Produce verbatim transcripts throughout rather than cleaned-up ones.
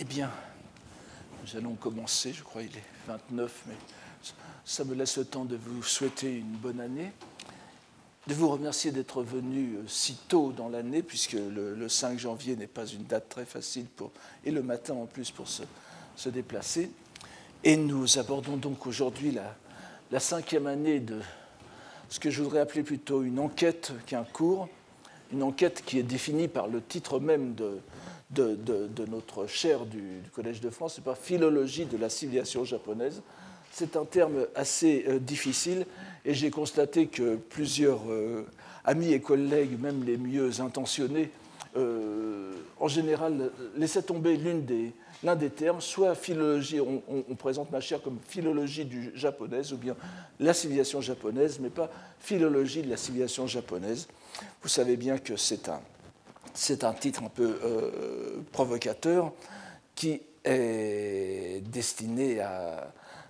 bien, nous allons commencer, je crois qu'il est vingt-neuf, mais ça me laisse le temps de vous souhaiter une bonne année, de vous remercier d'être venu si tôt dans l'année, puisque le, le cinq janvier n'est pas une date très facile, pour, et le matin en plus pour se, se déplacer. Et nous abordons donc aujourd'hui la, la cinquième année de ce que je voudrais appeler plutôt une enquête qu'un cours, une enquête qui est définie par le titre même de, de, de, de notre chaire du, du Collège de France, c'est pas philologie de la civilisation japonaise. C'est un terme assez euh, difficile et j'ai constaté que plusieurs euh, amis et collègues, même les mieux intentionnés, euh, en général laissaient tomber l'une des, l'un des termes, soit philologie, on, on, on présente ma chaire comme philologie du japonaise ou bien la civilisation japonaise, mais pas philologie de la civilisation japonaise. Vous savez bien que c'est un, c'est un titre un peu euh, provocateur qui est destiné à,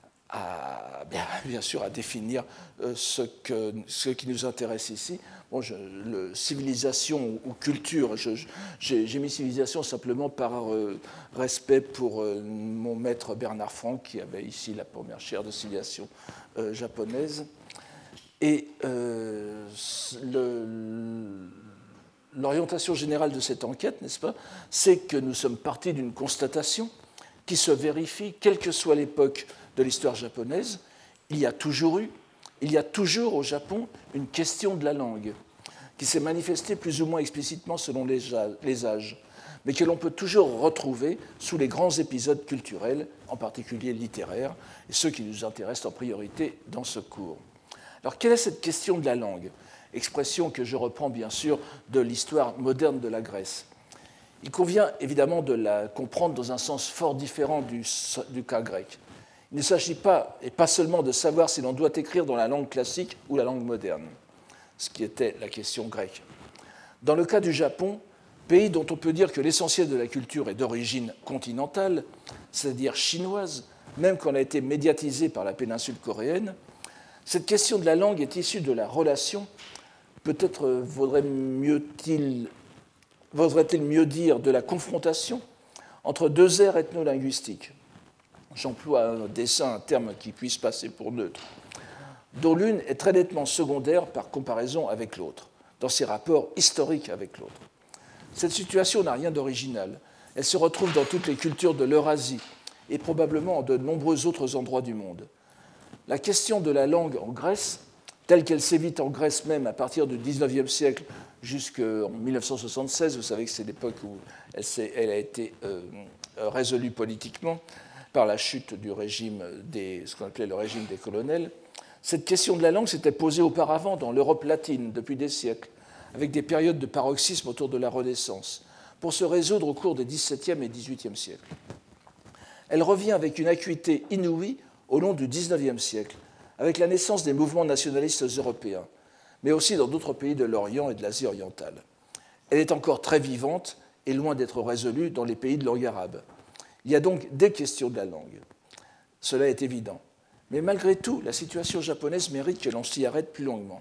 à bien, bien sûr à définir euh, ce, que, ce qui nous intéresse ici. Bon, je, le, civilisation ou culture, je, je, j'ai, j'ai mis civilisation simplement par euh, respect pour euh, mon maître Bernard Franck, qui avait ici la première chaire de civilisation euh, japonaise. Et euh, le, l'orientation générale de cette enquête, n'est-ce pas, c'est que nous sommes partis d'une constatation qui se vérifie, quelle que soit l'époque de l'histoire japonaise. Il y a toujours eu, il y a toujours au Japon une question de la langue qui s'est manifestée plus ou moins explicitement selon les âges, mais que l'on peut toujours retrouver sous les grands épisodes culturels, en particulier littéraires, et ceux qui nous intéressent en priorité dans ce cours. Alors, quelle est cette question de la langue ? Expression que je reprends bien sûr de l'histoire moderne de la Grèce. Il convient évidemment de la comprendre dans un sens fort différent du, du cas grec. Il ne s'agit pas, et pas seulement, de savoir si l'on doit écrire dans la langue classique ou la langue moderne, ce qui était la question grecque. Dans le cas du Japon, pays dont on peut dire que l'essentiel de la culture est d'origine continentale, c'est-à-dire chinoise, même quand elle a été médiatisée par la péninsule coréenne, cette question de la langue est issue de la relation, peut-être vaudrait mieux-il, vaudrait-il mieux dire de la confrontation entre deux aires ethno-linguistiques. J'emploie un dessin, un terme qui puisse passer pour neutre, dont l'une est très nettement secondaire par comparaison avec l'autre, dans ses rapports historiques avec l'autre. Cette situation n'a rien d'original. Elle se retrouve dans toutes les cultures de l'Eurasie et probablement en de nombreux autres endroits du monde. La question de la langue en Grèce, telle qu'elle sévit en Grèce même à partir du dix-neuvième siècle jusqu'en dix-neuf cent soixante-seize, vous savez que c'est l'époque où elle, elle a été euh, résolue politiquement par la chute du régime des, ce qu'on appelait le régime des colonels. Cette question de la langue s'était posée auparavant dans l'Europe latine depuis des siècles, avec des périodes de paroxysme autour de la Renaissance, pour se résoudre au cours des dix-septième et dix-huitième siècles. Elle revient avec une acuité inouïe au long du dix-neuvième siècle, avec la naissance des mouvements nationalistes européens, mais aussi dans d'autres pays de l'Orient et de l'Asie orientale. Elle est encore très vivante et loin d'être résolue dans les pays de langue arabe. Il y a donc des questions de la langue. Cela est évident. Mais malgré tout, la situation japonaise mérite que l'on s'y arrête plus longuement.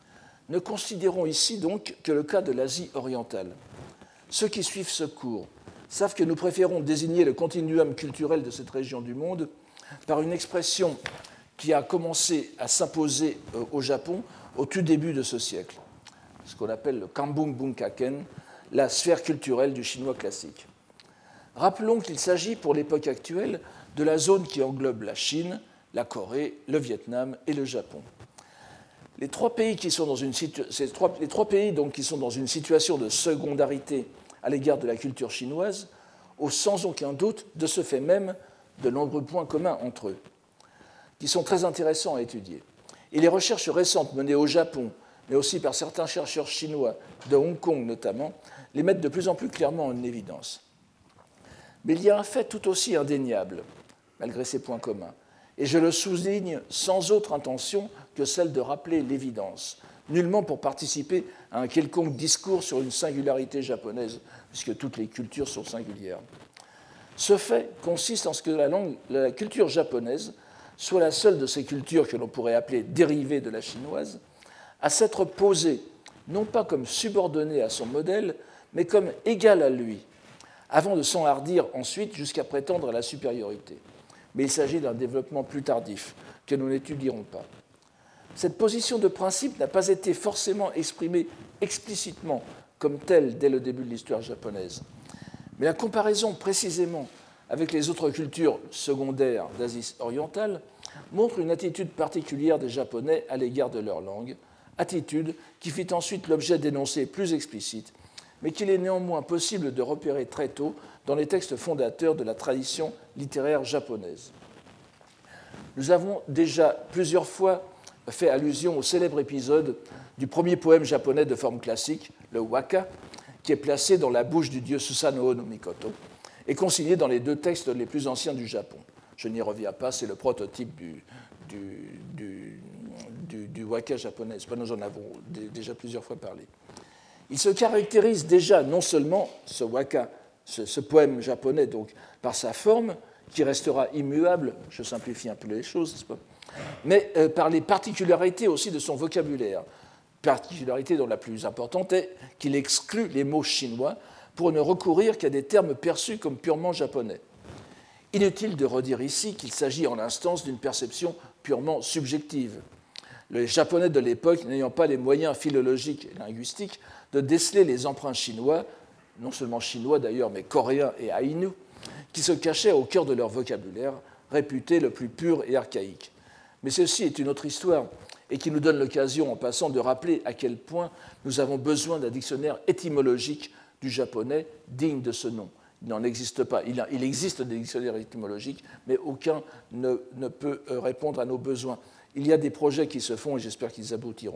Ne considérons ici donc que le cas de l'Asie orientale. Ceux qui suivent ce cours savent que nous préférons désigner le continuum culturel de cette région du monde par une expression qui a commencé à s'imposer au Japon au tout début de ce siècle, ce qu'on appelle le Kambun Bunkaken, la sphère culturelle du chinois classique. Rappelons qu'il s'agit pour l'époque actuelle de la zone qui englobe la Chine, la Corée, le Vietnam et le Japon. Les trois pays, qui sont dans une situ... Ces trois... Les trois pays donc, qui sont dans une situation de secondarité à l'égard de la culture chinoise ont sans aucun doute, de ce fait même, de nombreux points communs entre eux, qui sont très intéressants à étudier. Et les recherches récentes menées au Japon, mais aussi par certains chercheurs chinois, de Hong Kong notamment, les mettent de plus en plus clairement en évidence. Mais il y a un fait tout aussi indéniable, malgré ces points communs, et je le souligne sans autre intention que celle de rappeler l'évidence, nullement pour participer à un quelconque discours sur une singularité japonaise, puisque toutes les cultures sont singulières. Ce fait consiste en ce que la, langue, la culture japonaise soit la seule de ces cultures que l'on pourrait appeler dérivées de la chinoise, à s'être posée, non pas comme subordonnée à son modèle, mais comme égale à lui, avant de s'enhardir ensuite jusqu'à prétendre à la supériorité. Mais il s'agit d'un développement plus tardif, que nous n'étudierons pas. Cette position de principe n'a pas été forcément exprimée explicitement comme telle dès le début de l'histoire japonaise. Mais la comparaison précisément avec les autres cultures secondaires d'Asie orientale montre une attitude particulière des Japonais à l'égard de leur langue, attitude qui fit ensuite l'objet d'énoncés plus explicites, mais qu'il est néanmoins possible de repérer très tôt dans les textes fondateurs de la tradition littéraire japonaise. Nous avons déjà plusieurs fois fait allusion au célèbre épisode du premier poème japonais de forme classique, le waka, qui est placé dans la bouche du dieu Susanoo no Mikoto et consigné dans les deux textes les plus anciens du Japon. Je n'y reviens pas, c'est le prototype du, du, du, du, du waka japonais. Nous en avons déjà plusieurs fois parlé. Il se caractérise déjà non seulement, ce waka, ce, ce poème japonais, donc, par sa forme, qui restera immuable, je simplifie un peu les choses, n'est-ce pas, mais euh, par les particularités aussi de son vocabulaire, particularité dont la plus importante est qu'il exclut les mots chinois pour ne recourir qu'à des termes perçus comme purement japonais. Inutile de redire ici qu'il s'agit en l'instance d'une perception purement subjective. Les Japonais de l'époque n'ayant pas les moyens philologiques et linguistiques de déceler les emprunts chinois, non seulement chinois d'ailleurs, mais coréens et aïnous, qui se cachaient au cœur de leur vocabulaire, réputé le plus pur et archaïque. Mais ceci est une autre histoire, et qui nous donne l'occasion, en passant, de rappeler à quel point nous avons besoin d'un dictionnaire étymologique du japonais digne de ce nom. Il n'en existe pas. Il, a, il existe des dictionnaires étymologiques, mais aucun ne, ne peut répondre à nos besoins. Il y a des projets qui se font et j'espère qu'ils aboutiront.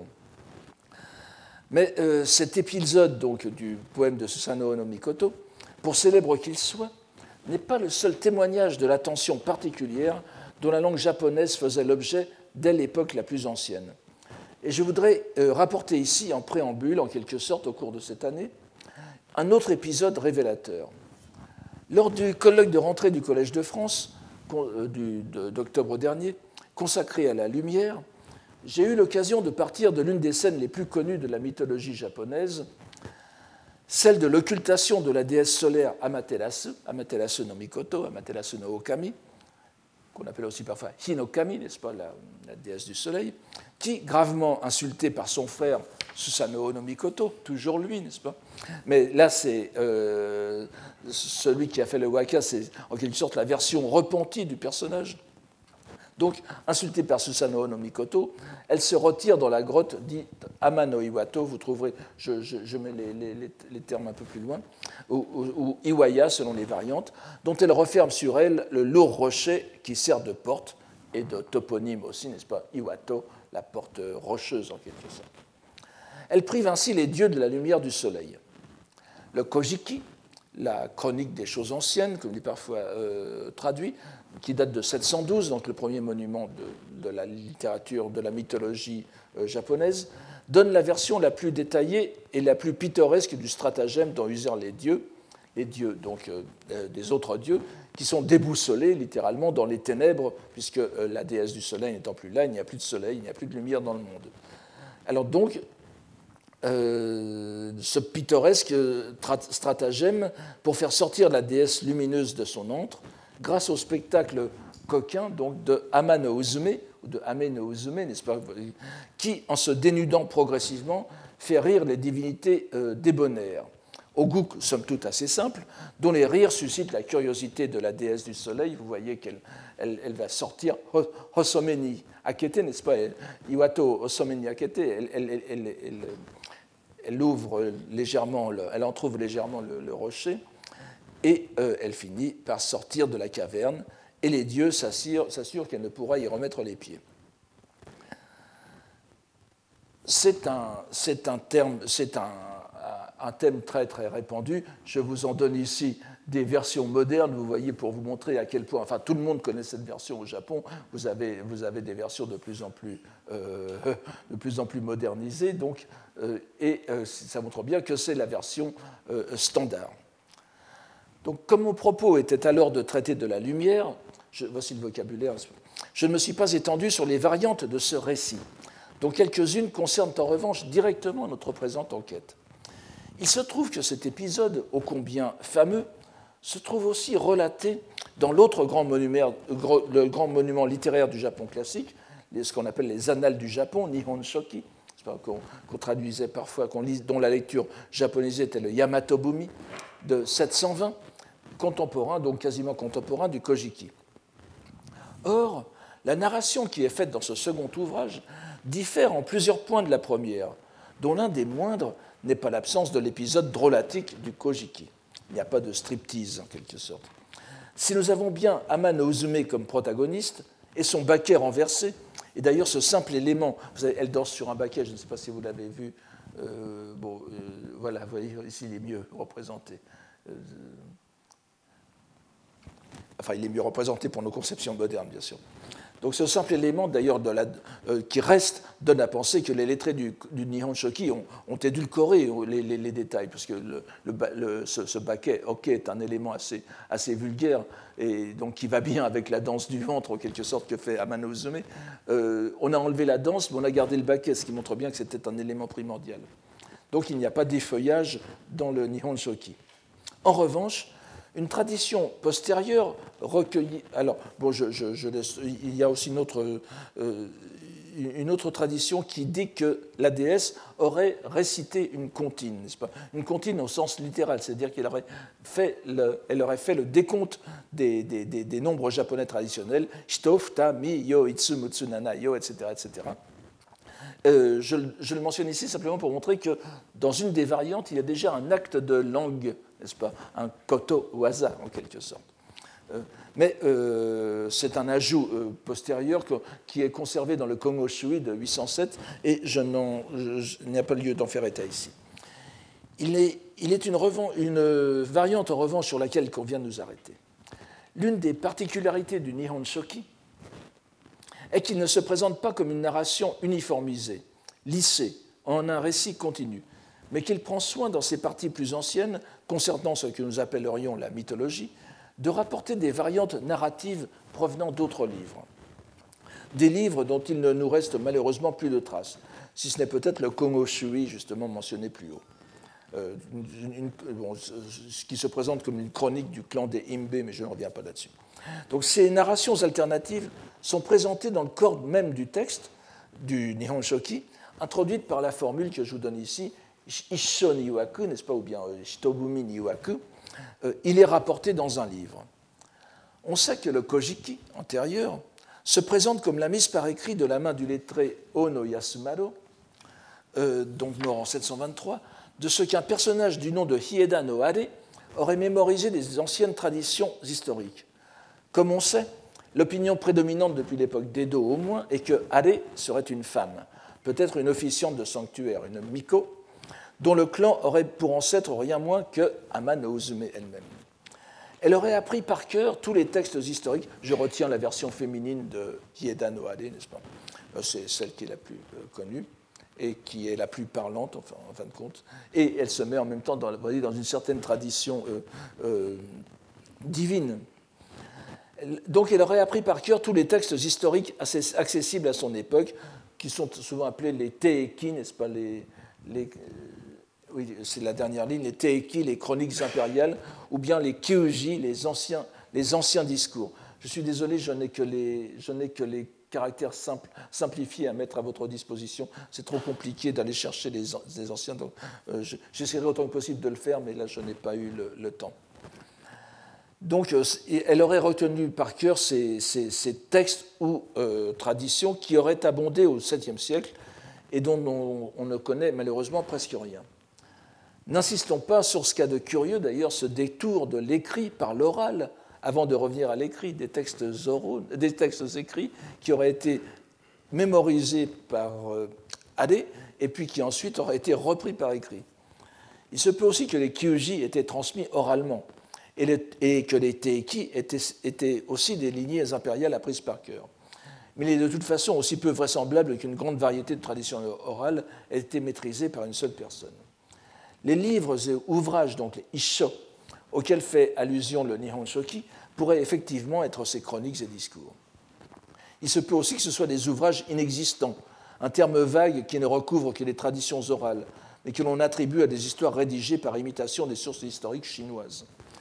Mais euh, cet épisode donc, du poème de Susanoo no Mikoto, pour célèbre qu'il soit, n'est pas le seul témoignage de l'attention particulière dont la langue japonaise faisait l'objet dès l'époque la plus ancienne. Et je voudrais euh, rapporter ici, en préambule, en quelque sorte, au cours de cette année, un autre épisode révélateur. Lors du colloque de rentrée du Collège de France euh, du, de, d'octobre dernier, consacré à la lumière, j'ai eu l'occasion de partir de l'une des scènes les plus connues de la mythologie japonaise, celle de l'occultation de la déesse solaire Amaterasu, Amaterasu no Mikoto, Amaterasu no Okami, qu'on appelle aussi parfois Hinokami, n'est-ce pas, la, la déesse du soleil, qui, gravement insultée par son frère Susanoo no Mikoto, toujours lui, n'est-ce pas, mais là, c'est euh, celui qui a fait le waka, c'est en quelque sorte la version repentie du personnage. Donc, insultée par Susanoo no Mikoto, elle se retire dans la grotte dite Ama no Iwato, vous trouverez, je, je, je mets les, les, les termes un peu plus loin, ou, ou, ou Iwaya, selon les variantes, dont elle referme sur elle le lourd rocher qui sert de porte et de toponyme aussi, n'est-ce pas, Iwato, la porte rocheuse en quelque sorte. Elle prive ainsi les dieux de la lumière du soleil. Le Kojiki, la chronique des choses anciennes, comme il est parfois euh, traduit, qui date de sept cent douze, donc le premier monument de, de la littérature, de la mythologie euh, japonaise, donne la version la plus détaillée et la plus pittoresque du stratagème dont usèrent les dieux, les dieux donc euh, des autres dieux, qui sont déboussolés littéralement dans les ténèbres, puisque euh, la déesse du soleil n'étant plus là, il n'y a plus de soleil, il n'y a plus de lumière dans le monde. Alors donc, Euh, ce pittoresque stratagème pour faire sortir la déesse lumineuse de son antre grâce au spectacle coquin donc, de Ama no Uzume, ou de Ame no Uzume, n'est-ce pas, qui, en se dénudant progressivement, fait rire les divinités euh, débonnaires, au goût somme toute assez simple, dont les rires suscitent la curiosité de la déesse du soleil. Vous voyez qu'elle elle, elle va sortir Hosome ni Akete, n'est-ce pas, Iwato Hosome ni Akete, elle, elle, elle, elle, elle Elle ouvre légèrement, le, elle entr'ouvre légèrement le, le rocher et euh, elle finit par sortir de la caverne et les dieux s'assurent, s'assurent qu'elle ne pourra y remettre les pieds. C'est un, c'est un, terme, c'est un, un thème très très répandu. Je vous en donne ici des versions modernes, vous voyez, pour vous montrer à quel point, enfin tout le monde connaît cette version au Japon, vous avez, vous avez des versions de plus en plus, euh, de plus, en plus modernisées, donc, euh, et euh, ça montre bien que c'est la version euh, standard. Donc comme mon propos était alors de traiter de la lumière, je, voici le vocabulaire, je ne me suis pas étendu sur les variantes de ce récit, dont quelques-unes concernent en revanche directement notre présente enquête. Il se trouve que cet épisode, ô combien fameux, se trouve aussi relaté dans l'autre grand monument, le grand monument littéraire du Japon classique, ce qu'on appelle les Annales du Japon, Nihon Shoki, qu'on, qu'on traduisait parfois, qu'on lit, dont la lecture japonisée était le Yamato Bumi, de sept cent vingt, contemporain, donc quasiment contemporain du Kojiki. Or, la narration qui est faite dans ce second ouvrage diffère en plusieurs points de la première, dont l'un des moindres n'est pas l'absence de l'épisode drôlatique du Kojiki. Il n'y a pas de striptease, en quelque sorte. Si nous avons bien Amano Uzume comme protagoniste et son baquet renversé, et d'ailleurs ce simple élément, vous savez, elle danse sur un baquet, je ne sais pas si vous l'avez vu, euh, bon, euh, voilà, vous voyez, ici il est mieux représenté. Euh, enfin, il est mieux représenté pour nos conceptions modernes, bien sûr. Donc ce simple élément, d'ailleurs, de la, euh, qui reste, donne à penser que les lettrés du, du Nihon Shoki ont, ont édulcoré les, les, les détails, parce que le, le, le, ce, ce baquet, ok, est un élément assez, assez vulgaire, et donc qui va bien avec la danse du ventre, en quelque sorte, que fait Amano Uzume. Euh, on a enlevé la danse, mais on a gardé le baquet, ce qui montre bien que c'était un élément primordial. Donc il n'y a pas d'effeuillage dans le Nihon Shoki. En revanche, une tradition postérieure recueillie. Alors, bon, je, je, je laisse, il y a aussi une autre, euh, une autre tradition qui dit que la déesse aurait récité une comptine, n'est-ce pas ? Une comptine au sens littéral, c'est-à-dire qu'elle aurait fait le, elle aurait fait le décompte des, des, des, des nombres japonais traditionnels, shito, futa, mi, yo, itsu, mutsu, nana, yo, et cetera, et cetera. Euh, je, je le mentionne ici simplement pour montrer que dans une des variantes, il y a déjà un acte de langue, n'est-ce pas, un koto waza en quelque sorte. Euh, mais euh, c'est un ajout euh, postérieur que, qui est conservé dans le Kongo Shui de huit cent sept et je n'en, je, je, il n'y a pas lieu d'en faire état ici. Il est, il est une, revan, une variante en revanche sur laquelle il convient de nous arrêter. L'une des particularités du Nihon Shoki est qu'il ne se présente pas comme une narration uniformisée, lissée, en un récit continu, mais qu'il prend soin dans ses parties plus anciennes, concernant ce que nous appellerions la mythologie, de rapporter des variantes narratives provenant d'autres livres. Des livres dont il ne nous reste malheureusement plus de traces, si ce n'est peut-être le Kongo Shui, justement mentionné plus haut. Euh, une, une, bon, ce qui se présente comme une chronique du clan des Imbe, mais je ne reviens pas là-dessus. Donc ces narrations alternatives sont présentées dans le corps même du texte du Nihon Shoki, introduites par la formule que je vous donne ici, Issho ni iwaku, n'est-ce pas, ou bien Shitobumi ni iwaku, euh, il est rapporté dans un livre. On sait que le Kojiki, antérieur, se présente comme la mise par écrit de la main du lettré Ono Yasumaro, euh, donc mort en sept cent vingt-trois, de ce qu'un personnage du nom de Hieda no Are aurait mémorisé des anciennes traditions historiques. Comme on sait, l'opinion prédominante depuis l'époque d'Edo au moins est que Are serait une femme, peut-être une officiante de sanctuaire, une miko, dont le clan aurait pour ancêtre rien moins que Amano Uzume elle-même. Elle aurait appris par cœur tous les textes historiques. Je retiens la version féminine de Hieda no Are, n'est-ce pas ? C'est celle qui est la plus connue et qui est la plus parlante, enfin, en fin de compte. Et elle se met en même temps dans, dans une certaine tradition euh, euh, divine. Donc elle aurait appris par cœur tous les textes historiques accessibles à son époque, qui sont souvent appelés les teiki, n'est-ce pas, les, les, oui, c'est la dernière ligne, les teiki, les chroniques impériales, ou bien les kyuji, les anciens, les anciens discours. Je suis désolé, je n'ai que les, je n'ai que les caractères simples, simplifiés à mettre à votre disposition. C'est trop compliqué d'aller chercher les, les anciens, donc euh, j'essaierai autant que possible de le faire, mais là je n'ai pas eu le, le temps. Donc, elle aurait retenu par cœur ces, ces, ces textes ou euh, traditions qui auraient abondé au septième siècle et dont on, on ne connaît malheureusement presque rien. N'insistons pas sur ce qu'a de curieux, d'ailleurs, ce détour de l'écrit par l'oral, avant de revenir à l'écrit, des textes oraux, des textes écrits qui auraient été mémorisés par euh, Are et puis qui ensuite auraient été repris par écrit. Il se peut aussi que les kyuji étaient transmis oralement, Et, les, et que les teiki étaient, étaient aussi des lignées impériales apprises par cœur. Mais il est de toute façon aussi peu vraisemblable qu'une grande variété de traditions orales ait été maîtrisée par une seule personne. Les livres et ouvrages, donc les issho, auxquels fait allusion le Nihon Shoki, pourraient effectivement être ces chroniques et discours. Il se peut aussi que ce soient des ouvrages inexistants, un terme vague qui ne recouvre que les traditions orales, mais que l'on attribue à des histoires rédigées par imitation des sources historiques chinoises.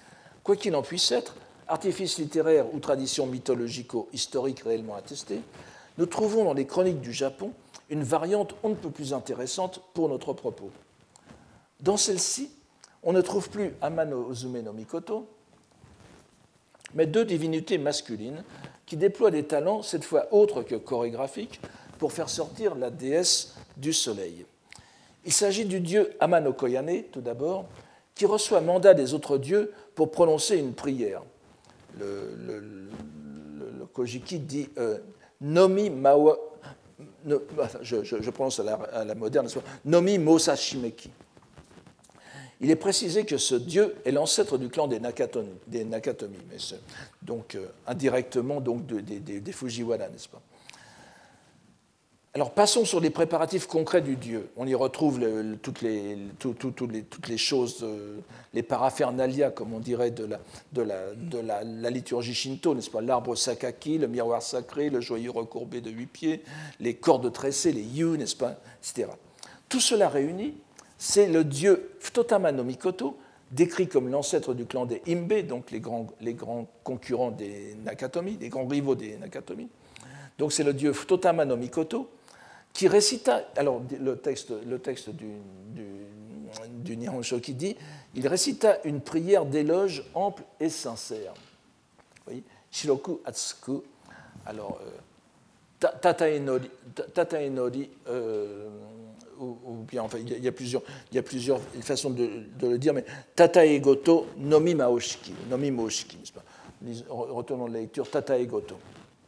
Quoi qu'il en puisse être, artifice littéraire ou tradition mythologico-historique réellement attestée, nous trouvons dans les chroniques du Japon une variante on ne peut plus intéressante pour notre propos. Dans celle-ci, on ne trouve plus Amano Ozume no Mikoto, mais deux divinités masculines qui déploient des talents, cette fois autres que chorégraphiques, pour faire sortir la déesse du soleil. Il s'agit du dieu Amano Koyane, tout d'abord, qui reçoit mandat des autres dieux pour prononcer une prière. Le, le, le, le Kojiki dit euh, Nomi Mawa. No, je, je, je prononce à la, à la moderne, Nomi Mosashimeki. Il est précisé que ce dieu est l'ancêtre du clan des Nakatomi, des Nakatomi mais donc euh, indirectement donc de, de, de, des Fujiwara, n'est-ce pas? Alors passons sur les préparatifs concrets du dieu. On y retrouve le, le, toutes, les, tout, tout, tout les, toutes les choses, euh, les paraphernalia, comme on dirait, de la, de la, de la, la liturgie shinto, n'est-ce pas? L'arbre sakaki, le miroir sacré, le joyau recourbé de huit pieds, les cordes tressées, les yu, n'est-ce pas, et cetera. Tout cela réuni, c'est le dieu Futotama no Mikoto, décrit comme l'ancêtre du clan des Imbe, donc les grands, les grands concurrents des Nakatomi, les grands rivaux des Nakatomi. Donc c'est le dieu Futotama no Mikoto, qui récita, alors le texte, le texte du, du, du Nihon Shoki dit, il récita une prière d'éloge ample et sincère. Oui, Shiroku Atsuku, alors, euh, Tataenori, tataenori euh, ou, ou bien, enfin, il y a plusieurs, il y a plusieurs façons de, de le dire, mais Tataegoto Nomi Maoshiki, Nomi Maoshiki, n'est-ce pas? Retournons de la lecture, Tataegoto.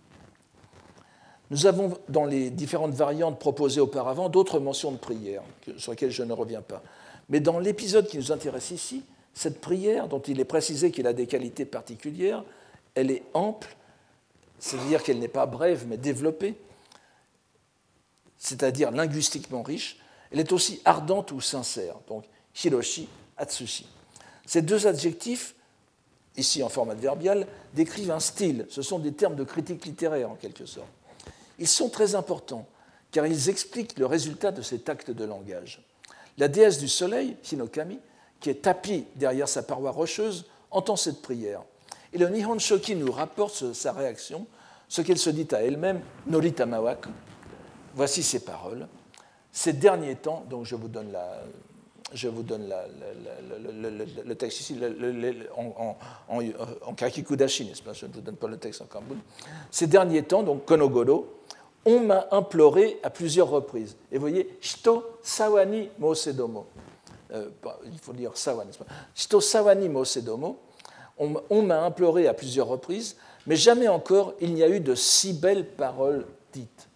Nous avons, dans les différentes variantes proposées auparavant, d'autres mentions de prière, sur lesquelles je ne reviens pas. Mais dans l'épisode qui nous intéresse ici, cette prière, dont il est précisé qu'elle a des qualités particulières, elle est ample, c'est-à-dire qu'elle n'est pas brève, mais développée, c'est-à-dire linguistiquement riche. Elle est aussi ardente ou sincère, donc hiroshi, atsushi. Ces deux adjectifs, ici en format adverbial, décrivent un style. Ce sont des termes de critique littéraire, en quelque sorte. Ils sont très importants, car ils expliquent le résultat de cet acte de langage. La déesse du soleil, Hinokami, qui est tapie derrière sa paroi rocheuse, entend cette prière. Et le Nihon Shoki nous rapporte sa réaction, ce qu'elle se dit à elle-même, Norita Mawaku. Voici ses paroles. Ces derniers temps, donc je vous donne, la, je vous donne la, la, la, le, le, le texte ici le, le, en, en, en kakikudashi, n'est-ce pas? Je ne vous donne pas le texte en kanbun. Ces derniers temps, donc Konogoro, on m'a imploré à plusieurs reprises. Et vous voyez, Shito Sawani Mosedomo. Euh, il faut dire Sawa, n'est-ce pas? Shito Sawani Mosedomo. On, on m'a imploré à plusieurs reprises, mais jamais encore il n'y a eu de si belles paroles dites.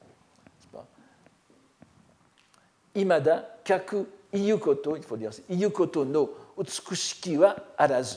Imada kaku iyukoto, il faut dire iyukoto no utsukushiki wa arazu.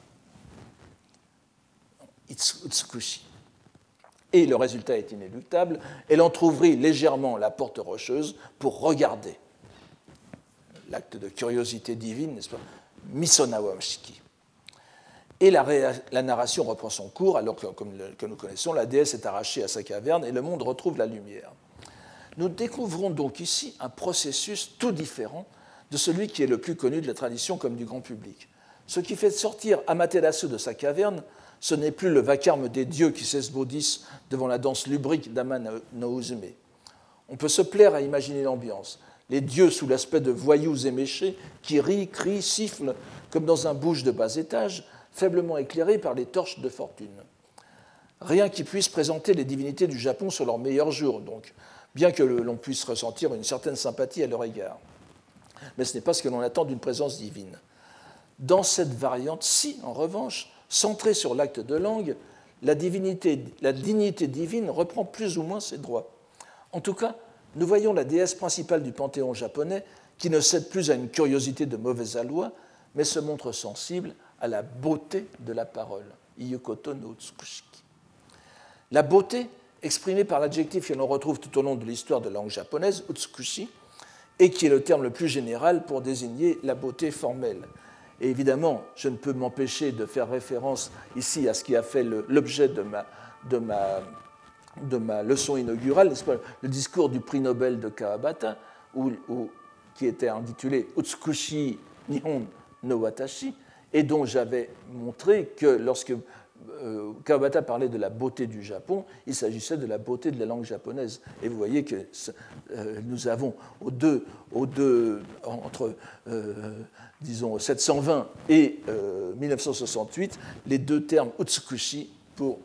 Utsukushi. Et le résultat est inéluctable. Elle entr'ouvrit légèrement la porte rocheuse pour regarder. L'acte de curiosité divine, n'est-ce pas? Misonawashiki. Et la, la narration reprend son cours, alors que, comme le, que nous connaissons, la déesse est arrachée à sa caverne et le monde retrouve la lumière. Nous découvrons donc ici un processus tout différent de celui qui est le plus connu de la tradition comme du grand public. Ce qui fait sortir Amaterasu de sa caverne, ce n'est plus le vacarme des dieux qui s'esbaudissent devant la danse lubrique d'Ama no Uzume. On peut se plaire à imaginer l'ambiance. Les dieux sous l'aspect de voyous éméchés qui rient, crient, sifflent comme dans un bouge de bas étage, faiblement éclairé par les torches de fortune. Rien qui puisse présenter les divinités du Japon sur leur meilleur jour, donc, bien que l'on puisse ressentir une certaine sympathie à leur égard. Mais ce n'est pas ce que l'on attend d'une présence divine. Dans cette variante-ci, en revanche, centrée sur l'acte de langue, la, divinité, la dignité divine reprend plus ou moins ses droits. En tout cas, nous voyons la déesse principale du panthéon japonais qui ne cède plus à une curiosité de mauvais aloi, mais se montre sensible à la beauté de la parole. Iyukoto no Tsukushiki. La beauté, exprimée par l'adjectif que l'on retrouve tout au long de l'histoire de la langue japonaise, utsukushi, et qui est le terme le plus général pour désigner la beauté formelle. Et évidemment, je ne peux m'empêcher de faire référence ici à ce qui a fait le, l'objet de ma, de, ma, de ma leçon inaugurale, n'est-ce pas, le discours du prix Nobel de Kawabata, où, où, qui était intitulé Utsukushi Nihon no Watashi, et dont j'avais montré que lorsque euh, Kawabata parlait de la beauté du Japon, il s'agissait de la beauté de la langue japonaise. Et vous voyez que euh, nous avons aux deux, aux deux entre euh, disons sept cent vingt et euh, mille neuf cent soixante-huit, les deux termes utsukushi pour,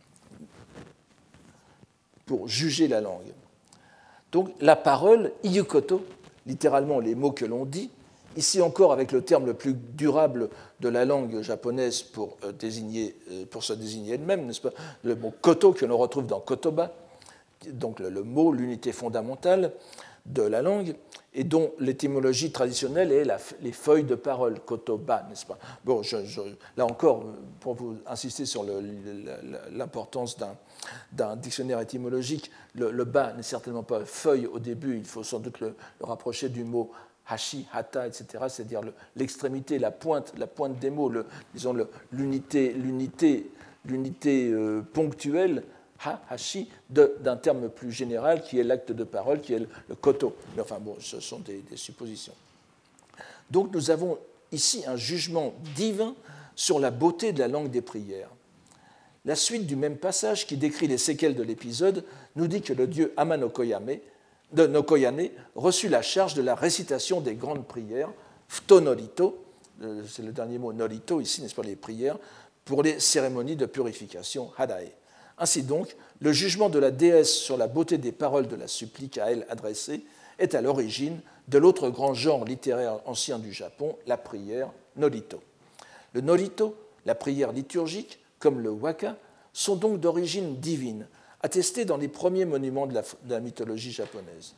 pour juger la langue. Donc la parole, iyukoto, littéralement les mots que l'on dit, ici encore avec le terme le plus durable de la langue japonaise pour, euh, désigner, euh, pour se désigner elle-même, n'est-ce pas, le mot koto que l'on retrouve dans kotoba, donc le, le mot, l'unité fondamentale de la langue, et dont l'étymologie traditionnelle est la, les feuilles de parole, kotoba, n'est-ce pas. Bon, je, je, là encore, pour vous insister sur le, l'importance d'un, d'un dictionnaire étymologique, le, le ba n'est certainement pas feuille au début, il faut sans doute le, le rapprocher du mot hashi, hata, et cetera, c'est-à-dire le, l'extrémité, la pointe, la pointe des mots, le, disons le, l'unité, l'unité, l'unité euh, ponctuelle, ha, hashi, de, d'un terme plus général qui est l'acte de parole, qui est le, le koto. Mais enfin bon, ce sont des, des suppositions. Donc nous avons ici un jugement divin sur la beauté de la langue des prières. La suite du même passage qui décrit les séquelles de l'épisode nous dit que le dieu Ama no Koyame, de Nokoyane reçut la charge de la récitation des grandes prières, Futo Norito, c'est le dernier mot Norito ici, n'est-ce pas, les prières, pour les cérémonies de purification, Hadae. Ainsi donc, le jugement de la déesse sur la beauté des paroles de la supplique à elle adressée est à l'origine de l'autre grand genre littéraire ancien du Japon, la prière Norito. Le Norito, la prière liturgique, comme le waka, sont donc d'origine divine, attestés dans les premiers monuments de la, de la mythologie japonaise.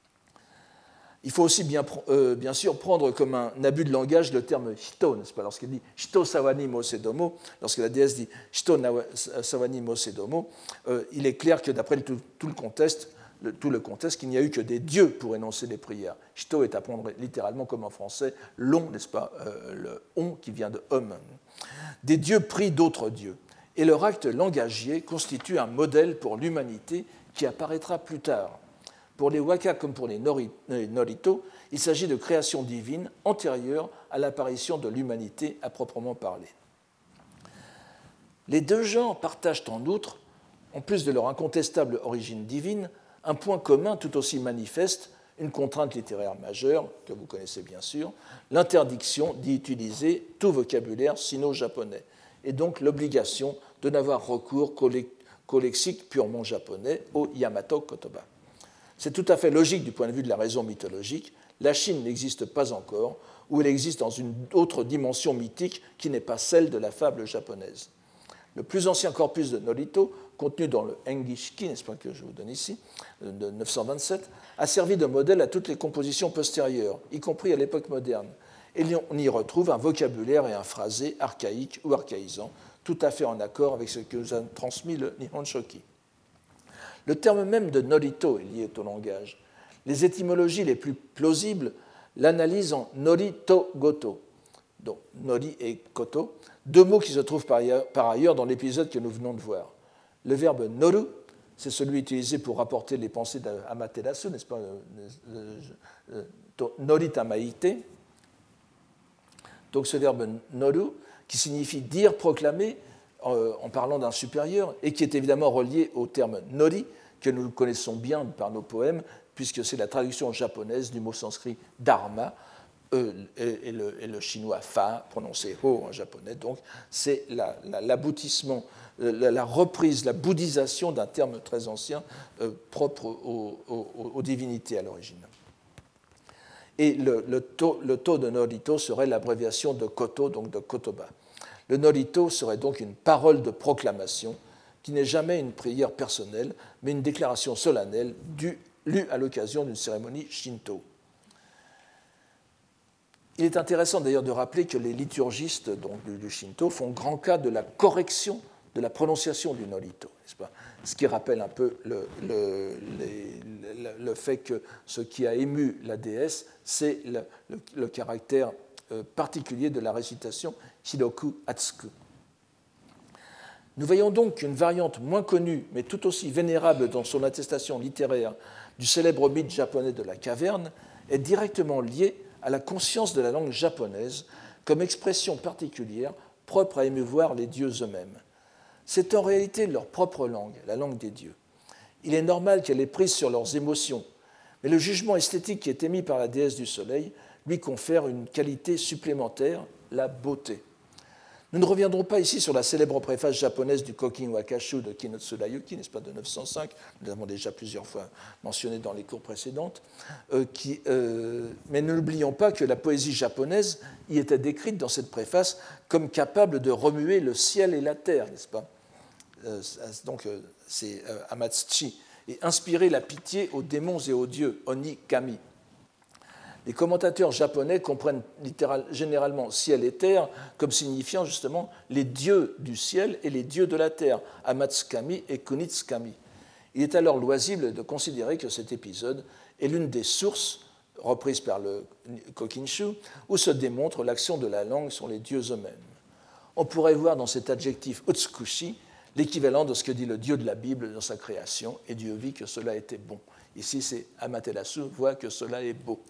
Il faut aussi bien, euh, bien sûr prendre comme un abus de langage le terme hito, n'est-ce pas, lorsqu'elle dit hito sawani mosedomo, lorsque la déesse dit hito sawani mosedomo, euh, il est clair que d'après tout, tout le contexte, le, tout le contexte, qu'il n'y a eu que des dieux pour énoncer les prières. Hito est à prendre littéralement comme en français l'on, n'est-ce pas, euh, le on qui vient de homme. Des dieux prient d'autres dieux. Et leur acte langagier constitue un modèle pour l'humanité qui apparaîtra plus tard. Pour les waka comme pour les norito, il s'agit de créations divines antérieures à l'apparition de l'humanité à proprement parler. Les deux genres partagent en outre, en plus de leur incontestable origine divine, un point commun tout aussi manifeste, une contrainte littéraire majeure, que vous connaissez bien sûr, l'interdiction d'y utiliser tout vocabulaire sino-japonais, et donc l'obligation de n'avoir recours qu'au lexique purement japonais, au Yamato Kotoba. C'est tout à fait logique du point de vue de la raison mythologique. La Chine n'existe pas encore, ou elle existe dans une autre dimension mythique qui n'est pas celle de la fable japonaise. Le plus ancien corpus de Norito, contenu dans le Engishiki, n'est-ce pas, que je vous donne ici, de neuf cent vingt-sept, a servi de modèle à toutes les compositions postérieures, y compris à l'époque moderne. Et on y retrouve un vocabulaire et un phrasé archaïque ou archaïsant, tout à fait en accord avec ce que nous a transmis le Nihon Shoki. Le terme même de norito est lié au langage. Les étymologies les plus plausibles l'analysent en norito goto, donc nori et koto, deux mots qui se trouvent par ailleurs, par ailleurs dans l'épisode que nous venons de voir. Le verbe noru, c'est celui utilisé pour rapporter les pensées d'Amaterasu, n'est-ce pas, noritamaite. Donc ce verbe noru, qui signifie dire, proclamer, euh, en parlant d'un supérieur, et qui est évidemment relié au terme nori, que nous connaissons bien par nos poèmes, puisque c'est la traduction japonaise du mot sanskrit dharma, euh, et, et, le, et le chinois fa, prononcé ho en japonais. Donc c'est la, la, l'aboutissement, la, la reprise, la bouddhisation d'un terme très ancien, euh, propre aux, aux, aux divinités à l'origine. Et le, le, to, le to de norito serait l'abréviation de koto, donc de kotoba. Le norito serait donc une parole de proclamation qui n'est jamais une prière personnelle, mais une déclaration solennelle due, lue à l'occasion d'une cérémonie shinto. Il est intéressant d'ailleurs de rappeler que les liturgistes donc, du shinto font grand cas de la correction de la prononciation du norito, n'est-ce pas ? Ce qui rappelle un peu le, le, les, le, le fait que ce qui a ému la déesse, c'est le, le, le caractère euh, particulier de la récitation Hiroku Atsuku. Nous voyons donc qu'une variante moins connue, mais tout aussi vénérable dans son attestation littéraire du célèbre mythe japonais de la caverne, est directement liée à la conscience de la langue japonaise comme expression particulière propre à émouvoir les dieux eux-mêmes. C'est en réalité leur propre langue, la langue des dieux. Il est normal qu'elle ait prise sur leurs émotions, mais le jugement esthétique qui est émis par la déesse du soleil lui confère une qualité supplémentaire, la beauté. Nous ne reviendrons pas ici sur la célèbre préface japonaise du Kokin Wakashu de Kinotsuda Yuki, n'est-ce pas, de neuf cent cinq, nous l'avons déjà plusieurs fois mentionné dans les cours précédentes, euh, qui, euh, mais ne n'oublions pas que la poésie japonaise y était décrite dans cette préface comme capable de remuer le ciel et la terre, n'est-ce pas euh, Donc euh, c'est euh, Amatsuchi, et inspirer la pitié aux démons et aux dieux, Oni Kami. Les commentateurs japonais comprennent littéral, généralement ciel et terre comme signifiant justement les dieux du ciel et les dieux de la terre, Amatsukami et Kunitsukami. Il est alors loisible de considérer que cet épisode est l'une des sources, reprises par le Kokinshu, où se démontre l'action de la langue sur les dieux eux-mêmes. On pourrait voir dans cet adjectif Utsukushi l'équivalent de ce que dit le Dieu de la Bible dans sa création, et Dieu vit que cela était bon. Ici, c'est Amaterasu voit que cela est beau.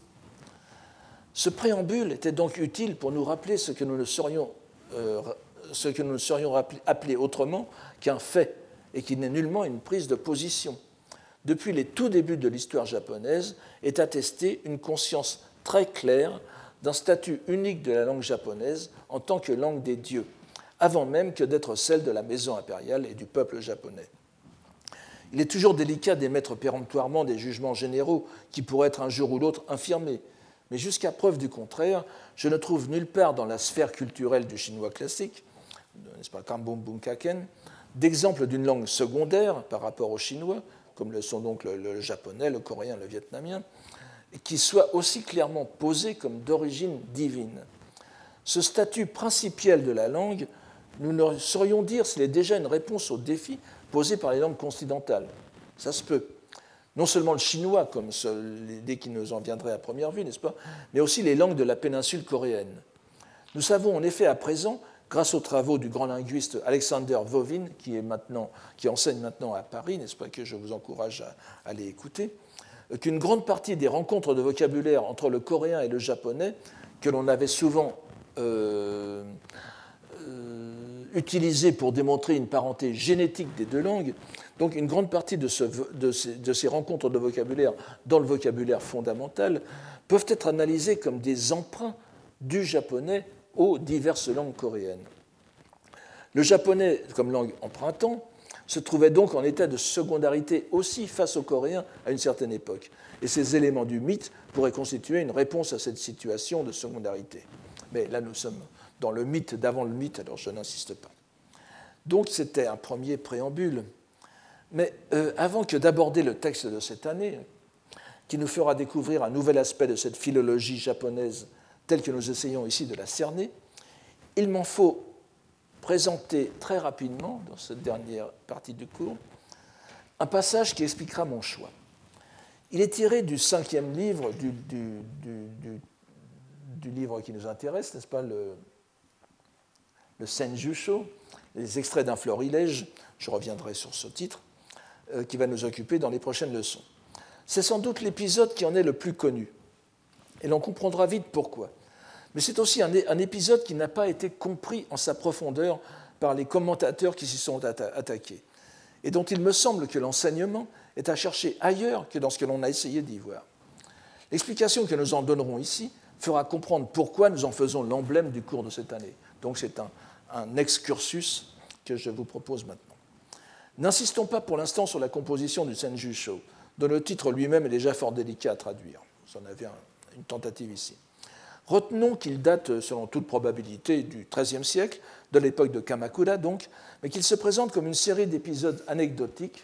Ce préambule était donc utile pour nous rappeler ce que nous ne serions, euh, ce que nous ne serions appelés autrement qu'un fait, et qui n'est nullement une prise de position. Depuis les tout débuts de l'histoire japonaise est attestée une conscience très claire d'un statut unique de la langue japonaise en tant que langue des dieux, avant même que d'être celle de la maison impériale et du peuple japonais. Il est toujours délicat d'émettre péremptoirement des jugements généraux qui pourraient être un jour ou l'autre infirmés, mais jusqu'à preuve du contraire, je ne trouve nulle part dans la sphère culturelle du chinois classique, n'est-ce pas, Kambun Bunkaken, d'exemple d'une langue secondaire par rapport au chinois, comme le sont donc le, le japonais, le coréen, le vietnamien, qui soit aussi clairement posé comme d'origine divine. Ce statut principiel de la langue, nous ne saurions dire s'il est déjà une réponse aux défis posés par les langues continentales. Ça se peut. Non seulement le chinois, comme l'idée qui nous en viendrait à première vue, n'est-ce pas, mais aussi les langues de la péninsule coréenne. Nous savons en effet à présent, grâce aux travaux du grand linguiste Alexander Vovin, qui, est maintenant, qui enseigne maintenant à Paris, n'est-ce pas, que je vous encourage à aller écouter, qu'une grande partie des rencontres de vocabulaire entre le coréen et le japonais, que l'on avait souvent euh, euh, utilisées pour démontrer une parenté génétique des deux langues, donc une grande partie de, ce, de, ces, de ces rencontres de vocabulaire dans le vocabulaire fondamental peuvent être analysées comme des emprunts du japonais aux diverses langues coréennes. Le japonais, comme langue empruntant, se trouvait donc en état de secondarité aussi face au coréen à une certaine époque. Et ces éléments du mythe pourraient constituer une réponse à cette situation de secondarité. Mais là, nous sommes dans le mythe d'avant le mythe, alors je n'insiste pas. Donc c'était un premier préambule. Mais euh, avant que d'aborder le texte de cette année, qui nous fera découvrir un nouvel aspect de cette philologie japonaise telle que nous essayons ici de la cerner, il m'en faut présenter très rapidement, dans cette dernière partie du cours, un passage qui expliquera mon choix. Il est tiré du cinquième livre, du, du, du, du, du livre qui nous intéresse, n'est-ce pas, le, le Senjusho, les extraits d'un florilège, je reviendrai sur ce titre, euh, qui va nous occuper dans les prochaines leçons. C'est sans doute l'épisode qui en est le plus connu, et l'on comprendra vite pourquoi. Mais c'est aussi un, un épisode qui n'a pas été compris en sa profondeur par les commentateurs qui s'y sont atta- attaqués, et dont il me semble que l'enseignement est à chercher ailleurs que dans ce que l'on a essayé d'y voir. L'explication que nous en donnerons ici fera comprendre pourquoi nous en faisons l'emblème du cours de cette année. Donc c'est un, un excursus que je vous propose maintenant. N'insistons pas pour l'instant sur la composition du Senjusho, dont le titre lui-même est déjà fort délicat à traduire. Vous en avez un, une tentative ici. Retenons qu'il date, selon toute probabilité, du treizième siècle, de l'époque de Kamakura donc, mais qu'il se présente comme une série d'épisodes anecdotiques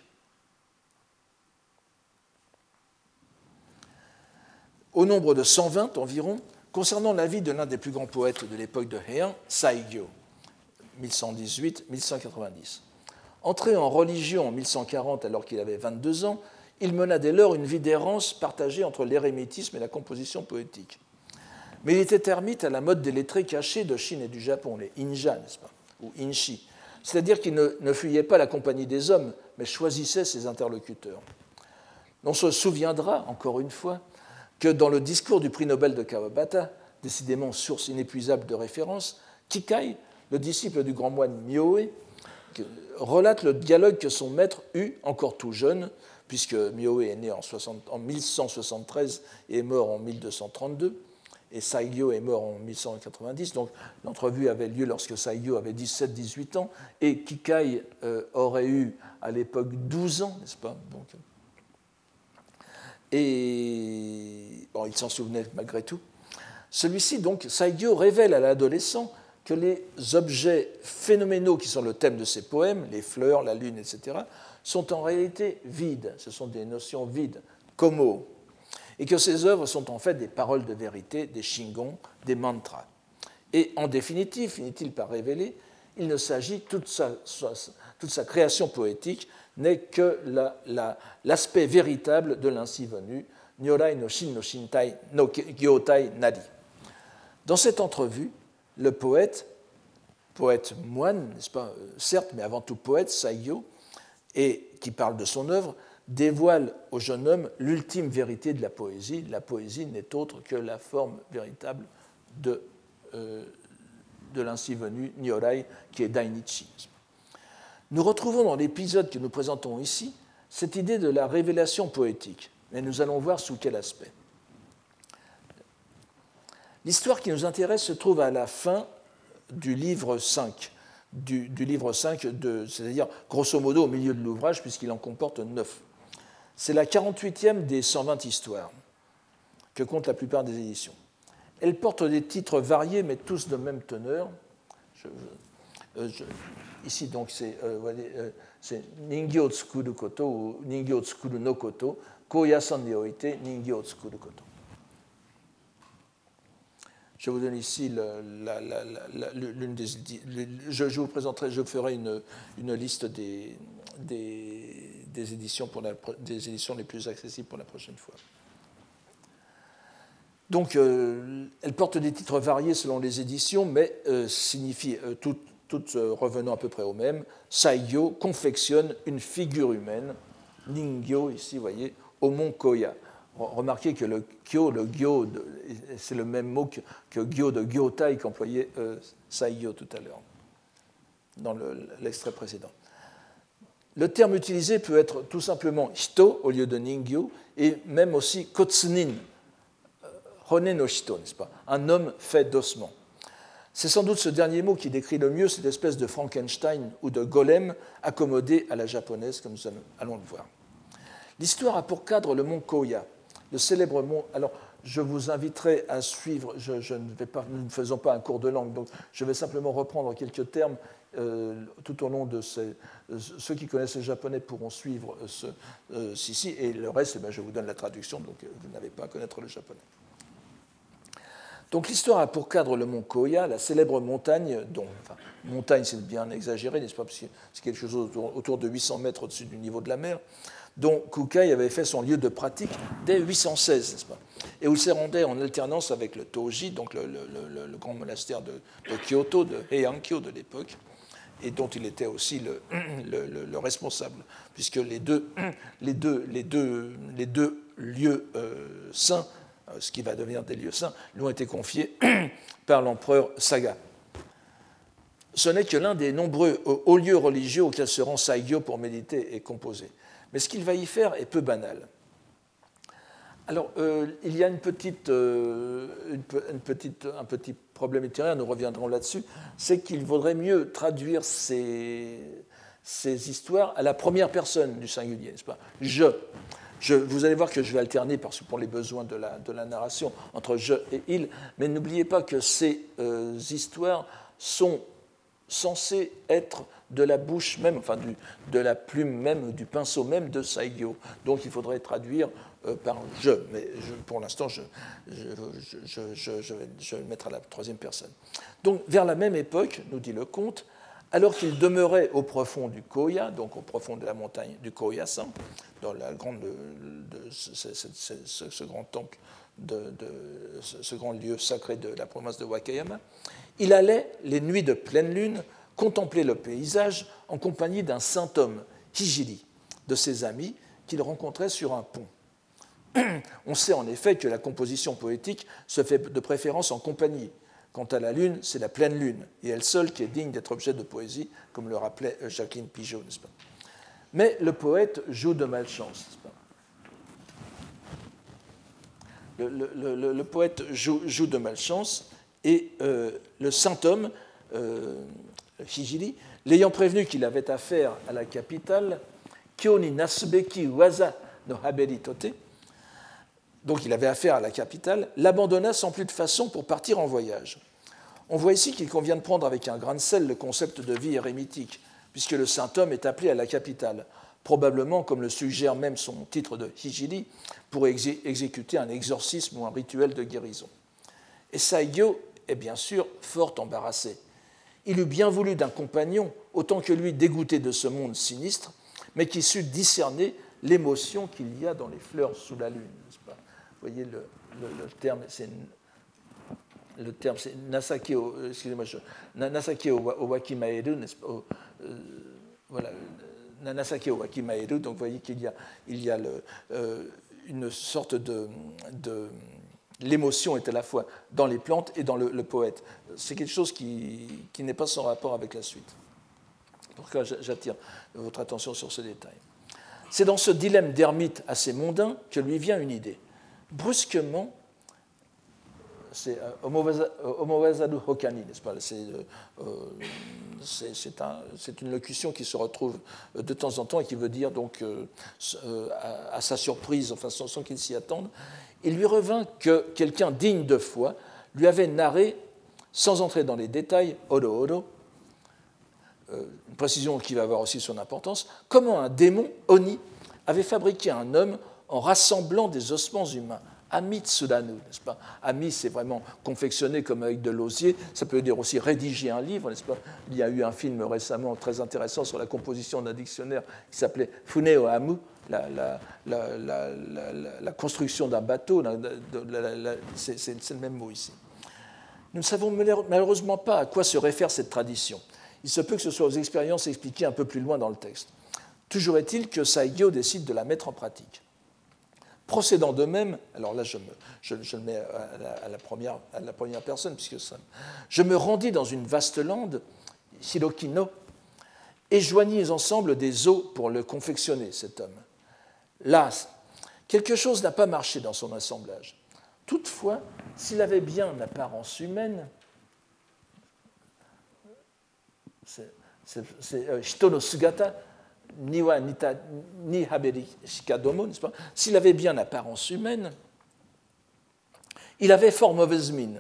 au nombre de cent vingt environ, concernant la vie de l'un des plus grands poètes de l'époque de Heian, Saigyo, mille cent dix-huit à mille cent quatre-vingt-dix. Entré en religion en mille cent quarante alors qu'il avait vingt-deux ans, il mena dès lors une vie d'errance partagée entre l'érémitisme et la composition poétique. Mais il était ermite à la mode des lettrés cachés de Chine et du Japon, les inja, n'est-ce pas, ou inshi, c'est-à-dire qu'il ne, ne fuyait pas la compagnie des hommes, mais choisissait ses interlocuteurs. On se souviendra, encore une fois, que dans le discours du prix Nobel de Kawabata, décidément source inépuisable de références, Kikai, le disciple du grand moine Myoe, relate le dialogue que son maître eut, encore tout jeune, puisque Myoe est né en, soixante, en mille cent soixante-treize et est mort en mille deux cent trente-deux, et Saigyo est mort en mille cent quatre-vingt-dix, donc l'entrevue avait lieu lorsque Saigyo avait dix-sept à dix-huit ans, et Kikai euh, aurait eu à l'époque douze ans, n'est-ce pas? Donc, et bon, il s'en souvenait malgré tout. Celui-ci, donc, Saigyo révèle à l'adolescent que les objets phénoménaux qui sont le thème de ses poèmes, les fleurs, la lune, et cetera, sont en réalité vides. Ce sont des notions vides, komo, et que ces œuvres sont en fait des paroles de vérité, des shingon, des mantras. Et en définitive, finit-il par révéler, il ne s'agit, toute sa, toute sa création poétique n'est que la, la, l'aspect véritable de l'ainsi venu, Nyorai no shin no shintai no gyotai nari. Dans cette entrevue, le poète, poète moine, n'est-ce pas, certes, mais avant tout poète, Saigyo, et qui parle de son œuvre, dévoile au jeune homme l'ultime vérité de la poésie. La poésie n'est autre que la forme véritable de, euh, de l'ainsi venu Nyorai, qui est Dainichi. Nous retrouvons dans l'épisode que nous présentons ici cette idée de la révélation poétique, mais nous allons voir sous quel aspect. L'histoire qui nous intéresse se trouve à la fin du livre cinq, du, du livre cinq, de, c'est-à-dire grosso modo au milieu de l'ouvrage, puisqu'il en comporte neuf. C'est la quarante-huitième des cent vingt histoires que comptent la plupart des éditions. Elle porte des titres variés, mais tous de même teneur. Je, euh, je, ici, donc, c'est, euh, euh, c'est Ningyo tsukuru koto ou Ningyo tsukuru no koto, Koyasan ni oite Ningyo tsukuru koto. Je vous donne ici le, la, la, la, l'une des. Je, je vous présenterai, je ferai une, une liste des, des, des, éditions pour la, des éditions les plus accessibles pour la prochaine fois. Donc, euh, elle porte des titres variés selon les éditions, mais euh, signifie, euh, toutes tout, euh, revenant à peu près au même. Saigyo confectionne une figure humaine, Ningyo, ici, vous voyez, au mont Koya. Remarquez que le kyo, le gyo, c'est le même mot que, que gyo de gyotai qu'employait euh, Saigyo tout à l'heure, dans le, l'extrait précédent. Le terme utilisé peut être tout simplement hito au lieu de ningyo, et même aussi kotsunin, hone no hito, n'est-ce pas, un homme fait d'ossements. C'est sans doute ce dernier mot qui décrit le mieux cette espèce de Frankenstein ou de golem accommodé à la japonaise, comme nous allons le voir. L'histoire a pour cadre le mont Koya, le célèbre mont. Alors, je vous inviterai à suivre, je, je ne vais pas, nous ne faisons pas un cours de langue, donc je vais simplement reprendre quelques termes euh, tout au long de ces. Euh, ceux qui connaissent le japonais pourront suivre ce, euh, ceci, et le reste, eh bien, je vous donne la traduction, donc vous n'avez pas à connaître le japonais. Donc l'histoire a pour cadre le mont Koya, la célèbre montagne, dont, enfin, montagne c'est bien exagéré, n'est-ce pas, parce que c'est quelque chose autour, autour de huit cents mètres au-dessus du niveau de la mer, dont Kukai avait fait son lieu de pratique dès huit cent seize, n'est-ce pas, et où il s'est rendu en alternance avec le Toji, donc le, le, le, le grand monastère de, de Kyoto, de Heiankyo de l'époque, et dont il était aussi le, le, le, le responsable, puisque les deux, les deux, les deux, les deux lieux euh, saints, ce qui va devenir des lieux saints, lui ont été confiés par l'empereur Saga. Ce n'est que l'un des nombreux hauts lieux religieux auxquels se rend Saigyo pour méditer et composer. Mais ce qu'il va y faire est peu banal. Alors, euh, il y a une petite, euh, une, une petite, un petit problème littéraire, nous reviendrons là-dessus, c'est qu'il vaudrait mieux traduire ces, ces histoires à la première personne du singulier, n'est-ce pas ? Je. Je. Vous allez voir que je vais alterner parce que pour les besoins de la, de la narration entre je et il, mais n'oubliez pas que ces euh, histoires sont censées être de la bouche même, enfin du, de la plume même, du pinceau même de Saigyo. Donc il faudrait traduire euh, par je, mais je, pour l'instant je, je, je, je, je, vais, je vais le mettre à la troisième personne. Donc vers la même époque, nous dit le conte, alors qu'il demeurait au profond du Koya, donc au profond de la montagne du Koyasan, dans la grande, de, de, ce, ce, ce, ce grand temple, de, de, ce, ce grand lieu sacré de la province de Wakayama, il allait, les nuits de pleine lune, contempler le paysage en compagnie d'un saint homme, Hijiri, de ses amis, qu'il rencontrait sur un pont. On sait en effet que la composition poétique se fait de préférence en compagnie. Quant à la lune, c'est la pleine lune, et elle seule qui est digne d'être objet de poésie, comme le rappelait Jacqueline Pigeot, n'est-ce pas? Mais le poète joue de malchance, n'est-ce pas? Le, le, le, le poète joue, joue de malchance, et euh, le saint homme, euh, Hijiri, l'ayant prévenu qu'il avait affaire à la capitale, Kyo ni nasubeki waza no haberi tote, donc il avait affaire à la capitale, l'abandonna sans plus de façon pour partir en voyage. On voit ici qu'il convient de prendre avec un grain de sel le concept de vie érémitique, puisque le saint homme est appelé à la capitale, probablement, comme le suggère même son titre de Hijiri, pour exé- exécuter un exorcisme ou un rituel de guérison. Et Saigyo est bien sûr fort embarrassé. Il eût bien voulu d'un compagnon, autant que lui dégoûté de ce monde sinistre, mais qui sut discerner l'émotion qu'il y a dans les fleurs sous la lune, n'est-ce pas? Vous voyez, le, le, le terme, c'est le terme, c'est Nasake, excusez-moi, je, Nasake Owakimaeru, n'est-ce pas? Euh, voilà, Nasake Owakimaeru. Donc, vous voyez qu'il y a, il y a le, euh, une sorte de, de l'émotion est à la fois dans les plantes et dans le, le poète. C'est quelque chose qui, qui n'est pas sans rapport avec la suite. Pourquoi j'attire votre attention sur ce détail? C'est dans ce dilemme d'ermite assez mondain que lui vient une idée. Brusquement, c'est Omowazadu Hokani, n'est-ce pas? C'est, euh, c'est, c'est, un, c'est une locution qui se retrouve de temps en temps et qui veut dire, donc, euh, à, à sa surprise, enfin, sans, sans qu'il s'y attende, il lui revint que quelqu'un digne de foi lui avait narré, sans entrer dans les détails, Odo Odo, euh, une précision qui va avoir aussi son importance, comment un démon, Oni, avait fabriqué un homme en rassemblant des ossements humains. Ami Tsuranu, n'est-ce pas? Ami, c'est vraiment confectionné comme avec de l'osier. Ça peut dire aussi rédiger un livre, n'est-ce pas? Il y a eu un film récemment très intéressant sur la composition d'un dictionnaire qui s'appelait Funeo Amu, la, la, la, la, la, la construction d'un bateau. La, la, la, c'est, c'est, c'est le même mot ici. Nous ne savons malheureusement pas à quoi se réfère cette tradition. Il se peut que ce soit aux expériences expliquées un peu plus loin dans le texte. Toujours est-il que Saigyo décide de la mettre en pratique. Procédant de même, alors là je, me, je, je le mets à la, à, la première, à la première personne, puisque ça, je me rendis dans une vaste lande, Shirokino, et joignis ensemble des os pour le confectionner, cet homme. Là, quelque chose n'a pas marché dans son assemblage. Toutefois, s'il avait bien l'apparence humaine, c'est, c'est, c'est euh, Hito no Sugata, ni wa nita, ni haberi shikadomo, n'est-ce pas? S'il avait bien l'apparence humaine, il avait fort mauvaise mine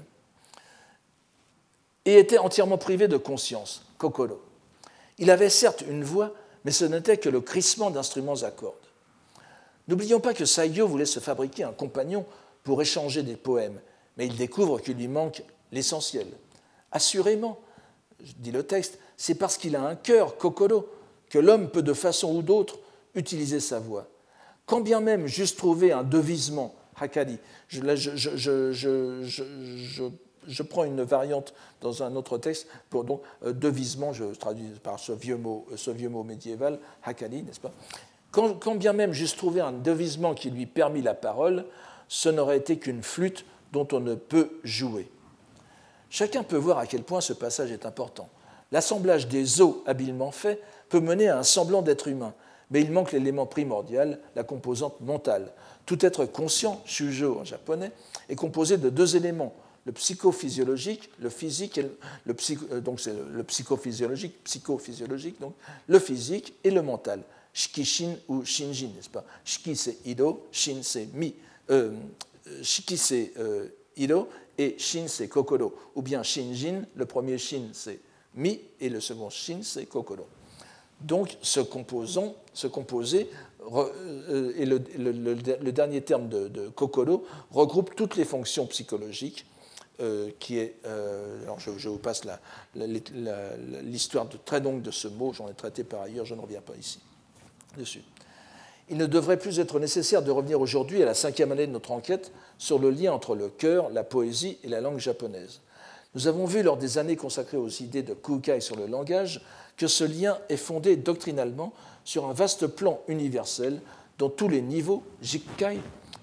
et était entièrement privé de conscience, kokoro. Il avait certes une voix, mais ce n'était que le crissement d'instruments à cordes. N'oublions pas que Saigyo voulait se fabriquer un compagnon pour échanger des poèmes, mais il découvre qu'il lui manque l'essentiel. Assurément, dit le texte, c'est parce qu'il a un cœur, kokoro, que l'homme peut de façon ou d'autre utiliser sa voix. Quand bien même j'eusse trouvé un devisement, hakari, je, là, je, je, je, je, je, je prends une variante dans un autre texte, pour donc euh, devisement, je traduis par ce vieux mot, ce vieux mot médiéval, hakari, n'est-ce pas? Quand, quand bien même j'eusse trouvé un devisement qui lui permit la parole, ce n'aurait été qu'une flûte dont on ne peut jouer. Chacun peut voir à quel point ce passage est important. L'assemblage des os habilement fait peut mener à un semblant d'être humain, mais il manque l'élément primordial, la composante mentale. Tout être conscient, shujo en japonais, est composé de deux éléments, le psychophysiologique, le physique, et le, le psycho, donc c'est le, le psychophysiologique, psychophysiologique, donc le physique et le mental. Shiki-shin ou shinjin, n'est-ce pas? Shiki c'est ido, shin c'est mi, euh, shiki c'est euh, ido et shin c'est kokoro, ou bien shinjin, le premier shin c'est mi et le second shin c'est kokoro. Donc, ce composant, ce composé, euh, et le, le, le, le dernier terme de, de kokoro regroupe toutes les fonctions psychologiques, euh, qui est, euh, alors je, je vous passe la, la, la, l'histoire de, très longue de ce mot, j'en ai traité par ailleurs, je ne reviens pas ici dessus. Il ne devrait plus être nécessaire de revenir aujourd'hui à la cinquième année de notre enquête sur le lien entre le cœur, la poésie et la langue japonaise. Nous avons vu lors des années consacrées aux idées de Kukai sur le langage que ce lien est fondé doctrinalement sur un vaste plan universel dont tous les niveaux, jikkai,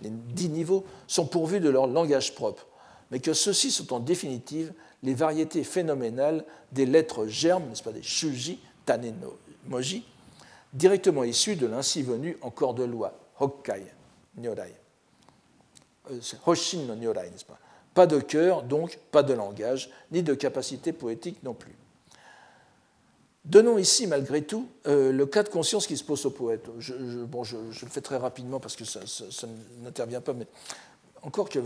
les dix niveaux, sont pourvus de leur langage propre, mais que ceux-ci sont en définitive les variétés phénoménales des lettres germes, n'est-ce pas, des shuji, tane no moji, directement issues de l'ainsi venu en corps de loi, hokkai, nyorai. Euh, Hoshin no nyorai, n'est-ce pas? Pas de cœur, donc pas de langage, ni de capacité poétique non plus. Donnons ici, malgré tout, euh, le cas de conscience qui se pose au poète. Je, je, bon, je, je le fais très rapidement parce que ça, ça, ça n'intervient pas, mais encore que... Euh,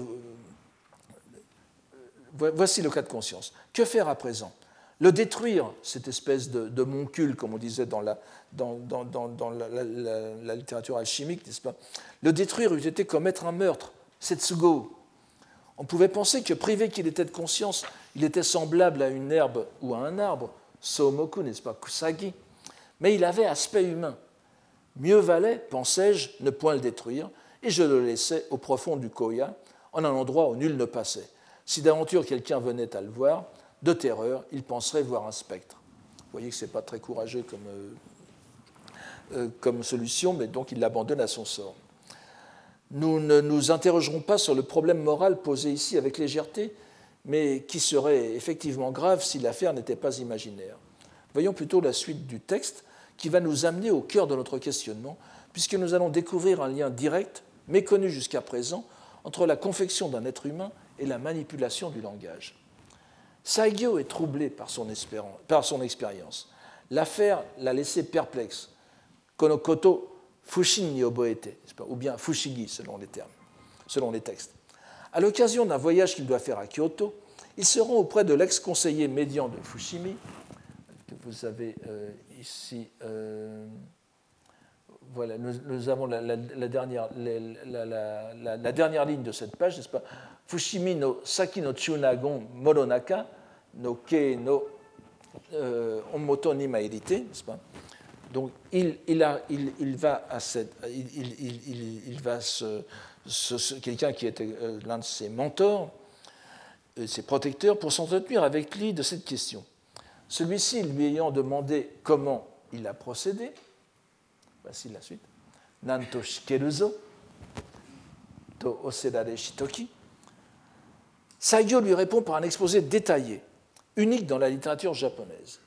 voici le cas de conscience. Que faire à présent? Le détruire, cette espèce de, de moncule, comme on disait dans la, dans, dans, dans, dans la, la, la, la littérature alchimique, n'est-ce pas? Le détruire eût été commettre un meurtre, setsugo. On pouvait penser que, privé qu'il était de conscience, il était semblable à une herbe ou à un arbre, Somoku, n'est-ce pas, Kusagi, mais il avait aspect humain. Mieux valait, pensais-je, ne point le détruire, et je le laissais au profond du Koya, en un endroit où nul ne passait. Si d'aventure quelqu'un venait à le voir, de terreur, il penserait voir un spectre. Vous voyez que ce n'est pas très courageux comme, euh, euh, comme solution, mais donc il l'abandonne à son sort. Nous ne nous interrogerons pas sur le problème moral posé ici avec légèreté, mais qui serait effectivement grave si l'affaire n'était pas imaginaire. Voyons plutôt la suite du texte qui va nous amener au cœur de notre questionnement, puisque nous allons découvrir un lien direct, méconnu jusqu'à présent, entre la confection d'un être humain et la manipulation du langage. Saigyo est troublé par son, par son expérience. L'affaire l'a laissé perplexe. Konokoto Fushin ni oboete, ou bien Fushigi selon les termes, selon les textes. À l'occasion d'un voyage qu'il doit faire à Kyoto, il se rend auprès de l'ex-conseiller médian de Fushimi, que vous avez euh, ici. Euh, voilà, nous, nous avons la, la, la, dernière, la, la, la, la dernière ligne de cette page, n'est-ce pas? Fushimi no Saki no Chunagon Moronaka no Ke no euh, Omoto ni Mairite, n'est-ce pas? Donc, il, il, a, il, il va à cette, il, il, il, il va se, se, se, quelqu'un qui était l'un de ses mentors, ses protecteurs, pour s'entretenir avec lui de cette question. Celui-ci, lui ayant demandé comment il a procédé, voici la suite. Nanto shikeruzo to oserare shitoki. Saigyo lui répond par un exposé détaillé, unique dans la littérature japonaise.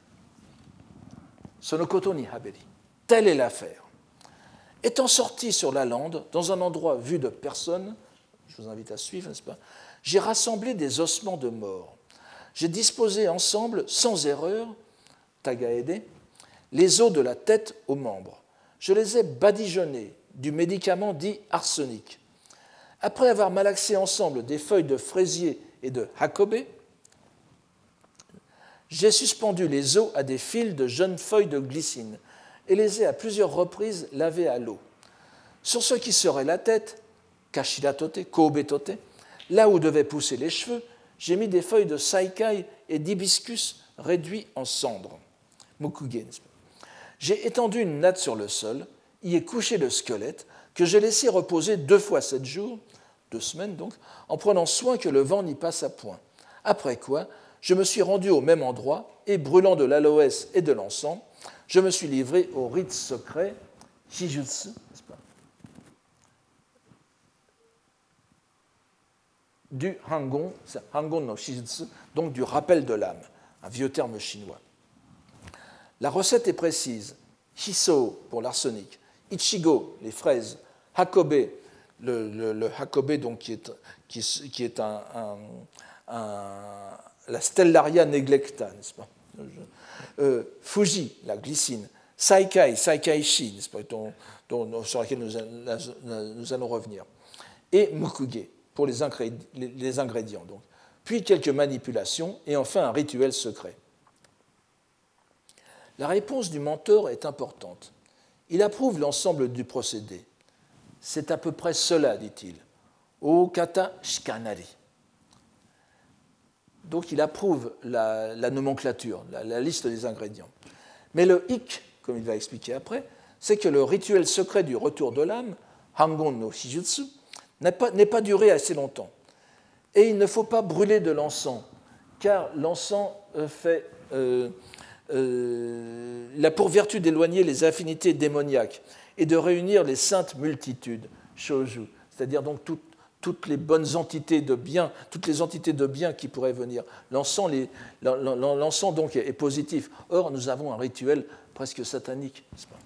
Sonokoto ni haberi. Telle est l'affaire. Étant sorti sur la lande, dans un endroit vu de personne, je vous invite à suivre, n'est-ce pas? J'ai rassemblé des ossements de mort. J'ai disposé ensemble, sans erreur, tagaede, les os de la tête aux membres. Je les ai badigeonnés du médicament dit arsenic. Après avoir malaxé ensemble des feuilles de fraisier et de hakobe, j'ai suspendu les os à des fils de jeunes feuilles de glycine et les ai à plusieurs reprises lavés à l'eau. Sur ce qui serait la tête, kashiratote, koobetote, là où devaient pousser les cheveux, j'ai mis des feuilles de saikai et d'hibiscus réduits en cendres. Mokuge. J'ai étendu une natte sur le sol, y ai couché le squelette, que j'ai laissé reposer deux fois sept jours, deux semaines donc, en prenant soin que le vent n'y passe à point. Après quoi, je me suis rendu au même endroit et, brûlant de l'aloès et de l'encens, je me suis livré au rite secret, Shijutsu, n'est-ce pas, du Hangon, Hangon no Shijutsu, donc du rappel de l'âme, un vieux terme chinois. La recette est précise. Hiso pour l'arsenic, Ichigo, les fraises, Hakobe, le, le, le Hakobe donc, qui est, qui, qui est un, un, un la Stellaria neglecta, n'est-ce pas? euh, Fuji, la glycine, Saikai, Saikaishi, n'est-ce pas? Dont, dont, sur laquelle nous, nous allons revenir, et Mokuge, pour les ingrédients, les ingrédients donc. Puis quelques manipulations, et enfin un rituel secret. La réponse du mentor est importante. Il approuve l'ensemble du procédé. C'est à peu près cela, dit-il. O kata shikanari. Donc il approuve la, la nomenclature, la, la liste des ingrédients. Mais le hic, comme il va expliquer après, c'est que le rituel secret du retour de l'âme, Hangon no Shijutsu, n'est pas, n'est pas duré assez longtemps. Et il ne faut pas brûler de l'encens, car l'encens fait, euh, euh, il a pour vertu d'éloigner les affinités démoniaques et de réunir les saintes multitudes, shoju, c'est-à-dire donc tout, toutes les bonnes entités de bien, toutes les entités de bien qui pourraient venir. L'encens, les, l'encens donc est positif. Or, nous avons un rituel presque satanique, n'est-ce pas?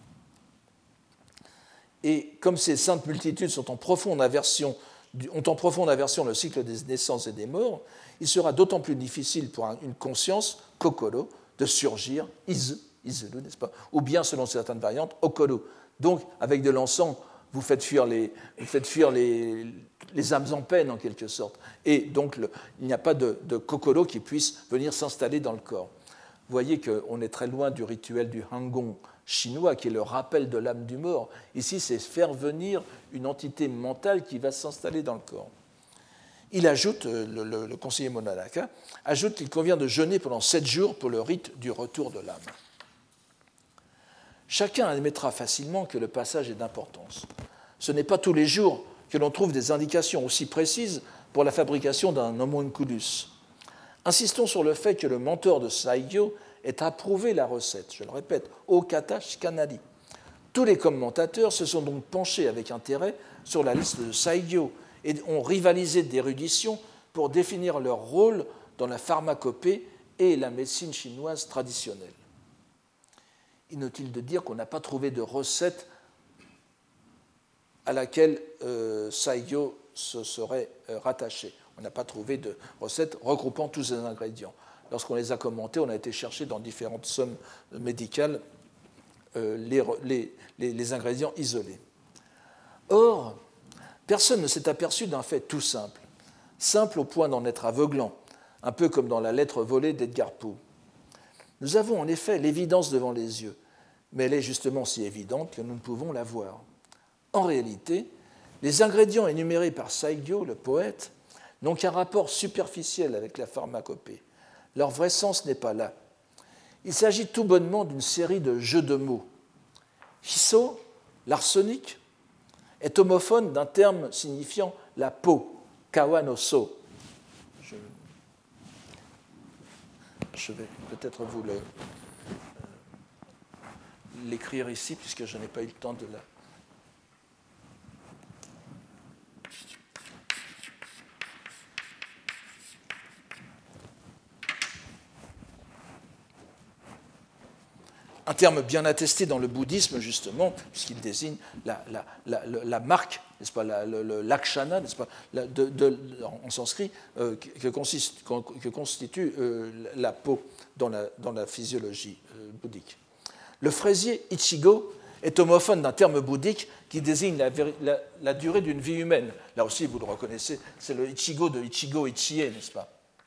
Et comme ces saintes multitudes sont en profonde aversion, ont en profonde aversion le cycle des naissances et des morts, il sera d'autant plus difficile pour une conscience, kokoro, de surgir, izu, izuru, n'est-ce pas? Ou bien, selon certaines variantes, okoro. Donc, avec de l'encens, vous faites fuir les, vous faites fuir les, les âmes en peine, en quelque sorte. Et donc, le, il n'y a pas de, de kokoro qui puisse venir s'installer dans le corps. Vous voyez qu'on est très loin du rituel du Hangong chinois, qui est le rappel de l'âme du mort. Ici, c'est faire venir une entité mentale qui va s'installer dans le corps. Il ajoute, le, le, le conseiller Monadaka, ajoute qu'il convient de jeûner pendant sept jours pour le rite du retour de l'âme. Chacun admettra facilement que le passage est d'importance. Ce n'est pas tous les jours que l'on trouve des indications aussi précises pour la fabrication d'un homunculus. Insistons sur le fait que le mentor de Saigyo ait approuvé la recette, je le répète, Okata Shikanari. Tous les commentateurs se sont donc penchés avec intérêt sur la liste de Saigyo et ont rivalisé d'érudition pour définir leur rôle dans la pharmacopée et la médecine chinoise traditionnelle. Inutile de dire qu'on n'a pas trouvé de recette à laquelle euh, Saigyo se serait euh, rattaché. On n'a pas trouvé de recette regroupant tous ces ingrédients. Lorsqu'on les a commentés, on a été chercher dans différentes sommes médicales euh, les, les, les, les ingrédients isolés. Or, personne ne s'est aperçu d'un fait tout simple, simple au point d'en être aveuglant, un peu comme dans la lettre volée d'Edgar Poe. Nous avons en effet l'évidence devant les yeux, mais elle est justement si évidente que nous ne pouvons la voir. En réalité, les ingrédients énumérés par Saigyo, le poète, n'ont qu'un rapport superficiel avec la pharmacopée. Leur vrai sens n'est pas là. Il s'agit tout bonnement d'une série de jeux de mots. Hiso, l'arsenic, est homophone d'un terme signifiant la peau, kawa no so. Je, je vais peut-être vous le, euh, l'écrire ici, puisque je n'ai pas eu le temps de la... Un terme bien attesté dans le bouddhisme, justement, puisqu'il désigne la, la, la, la marque, n'est-ce pas, la, le, l'akshana, n'est-ce pas, la, de, de, en sanskrit, euh, que, consiste, que constitue euh, la peau dans la, dans la physiologie euh, bouddhique. Le fraisier ichigo est homophone d'un terme bouddhique qui désigne la, la, la durée d'une vie humaine. Là aussi, vous le reconnaissez, c'est le ichigo de Ichigo Ichie, n'est-ce pas?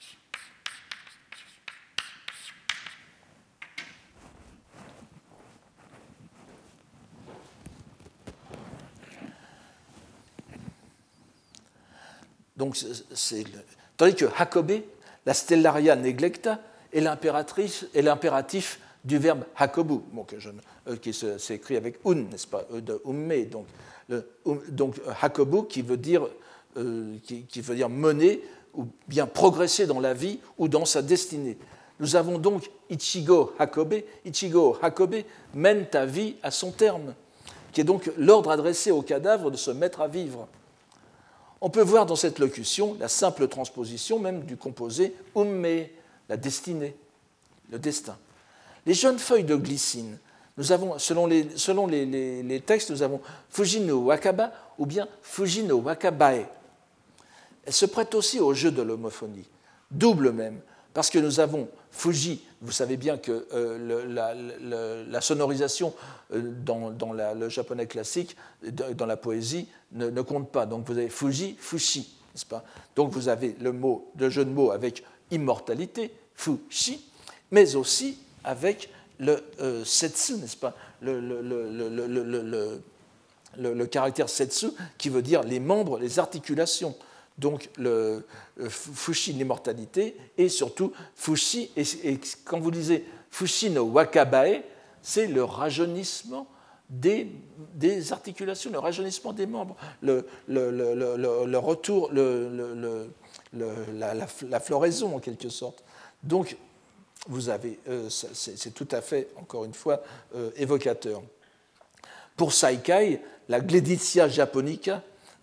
Donc, c'est le... Tandis que Hakobe, la stellaria neglecta, est l'impératif du verbe hakobu, bon, que je, euh, qui s'écrit avec un, n'est-ce pas, de umme, donc, le, um, donc hakobu qui veut dire, euh, qui, qui veut dire mener ou bien progresser dans la vie ou dans sa destinée. Nous avons donc Ichigo Hakobe, Ichigo Hakobe mène ta vie à son terme, qui est donc l'ordre adressé au cadavre de se mettre à vivre. On peut voir dans cette locution la simple transposition même du composé umme, la destinée, le destin. Les jeunes feuilles de glycine, nous avons, selon les, selon les, les, les textes, nous avons Fuji no wakaba ou bien Fuji no wakabae. Elles se prêtent aussi au jeu de l'homophonie, double même, parce que nous avons Fuji, vous savez bien que euh, le, la, la, la sonorisation euh, dans, dans la, le japonais classique, dans la poésie, ne, ne compte pas. Donc vous avez Fuji, Fushi, n'est-ce pas? Donc vous avez le, mot, le jeu de mots avec immortalité, Fushi, mais aussi avec le euh, setsu, n'est-ce pas? Le, le, le, le, le, le, le, le, le caractère setsu qui veut dire les membres, les articulations. Donc, le, le fushi, l'immortalité, et surtout fushi, et, et quand vous lisez fushi no wakabae, c'est le rajeunissement des, des articulations, le rajeunissement des membres, le, le, le, le, le retour, le, le, le, la, la, la floraison en quelque sorte. Donc, vous avez, euh, c'est, c'est tout à fait, encore une fois, euh, évocateur. Pour Saikai, la Gleditsia japonica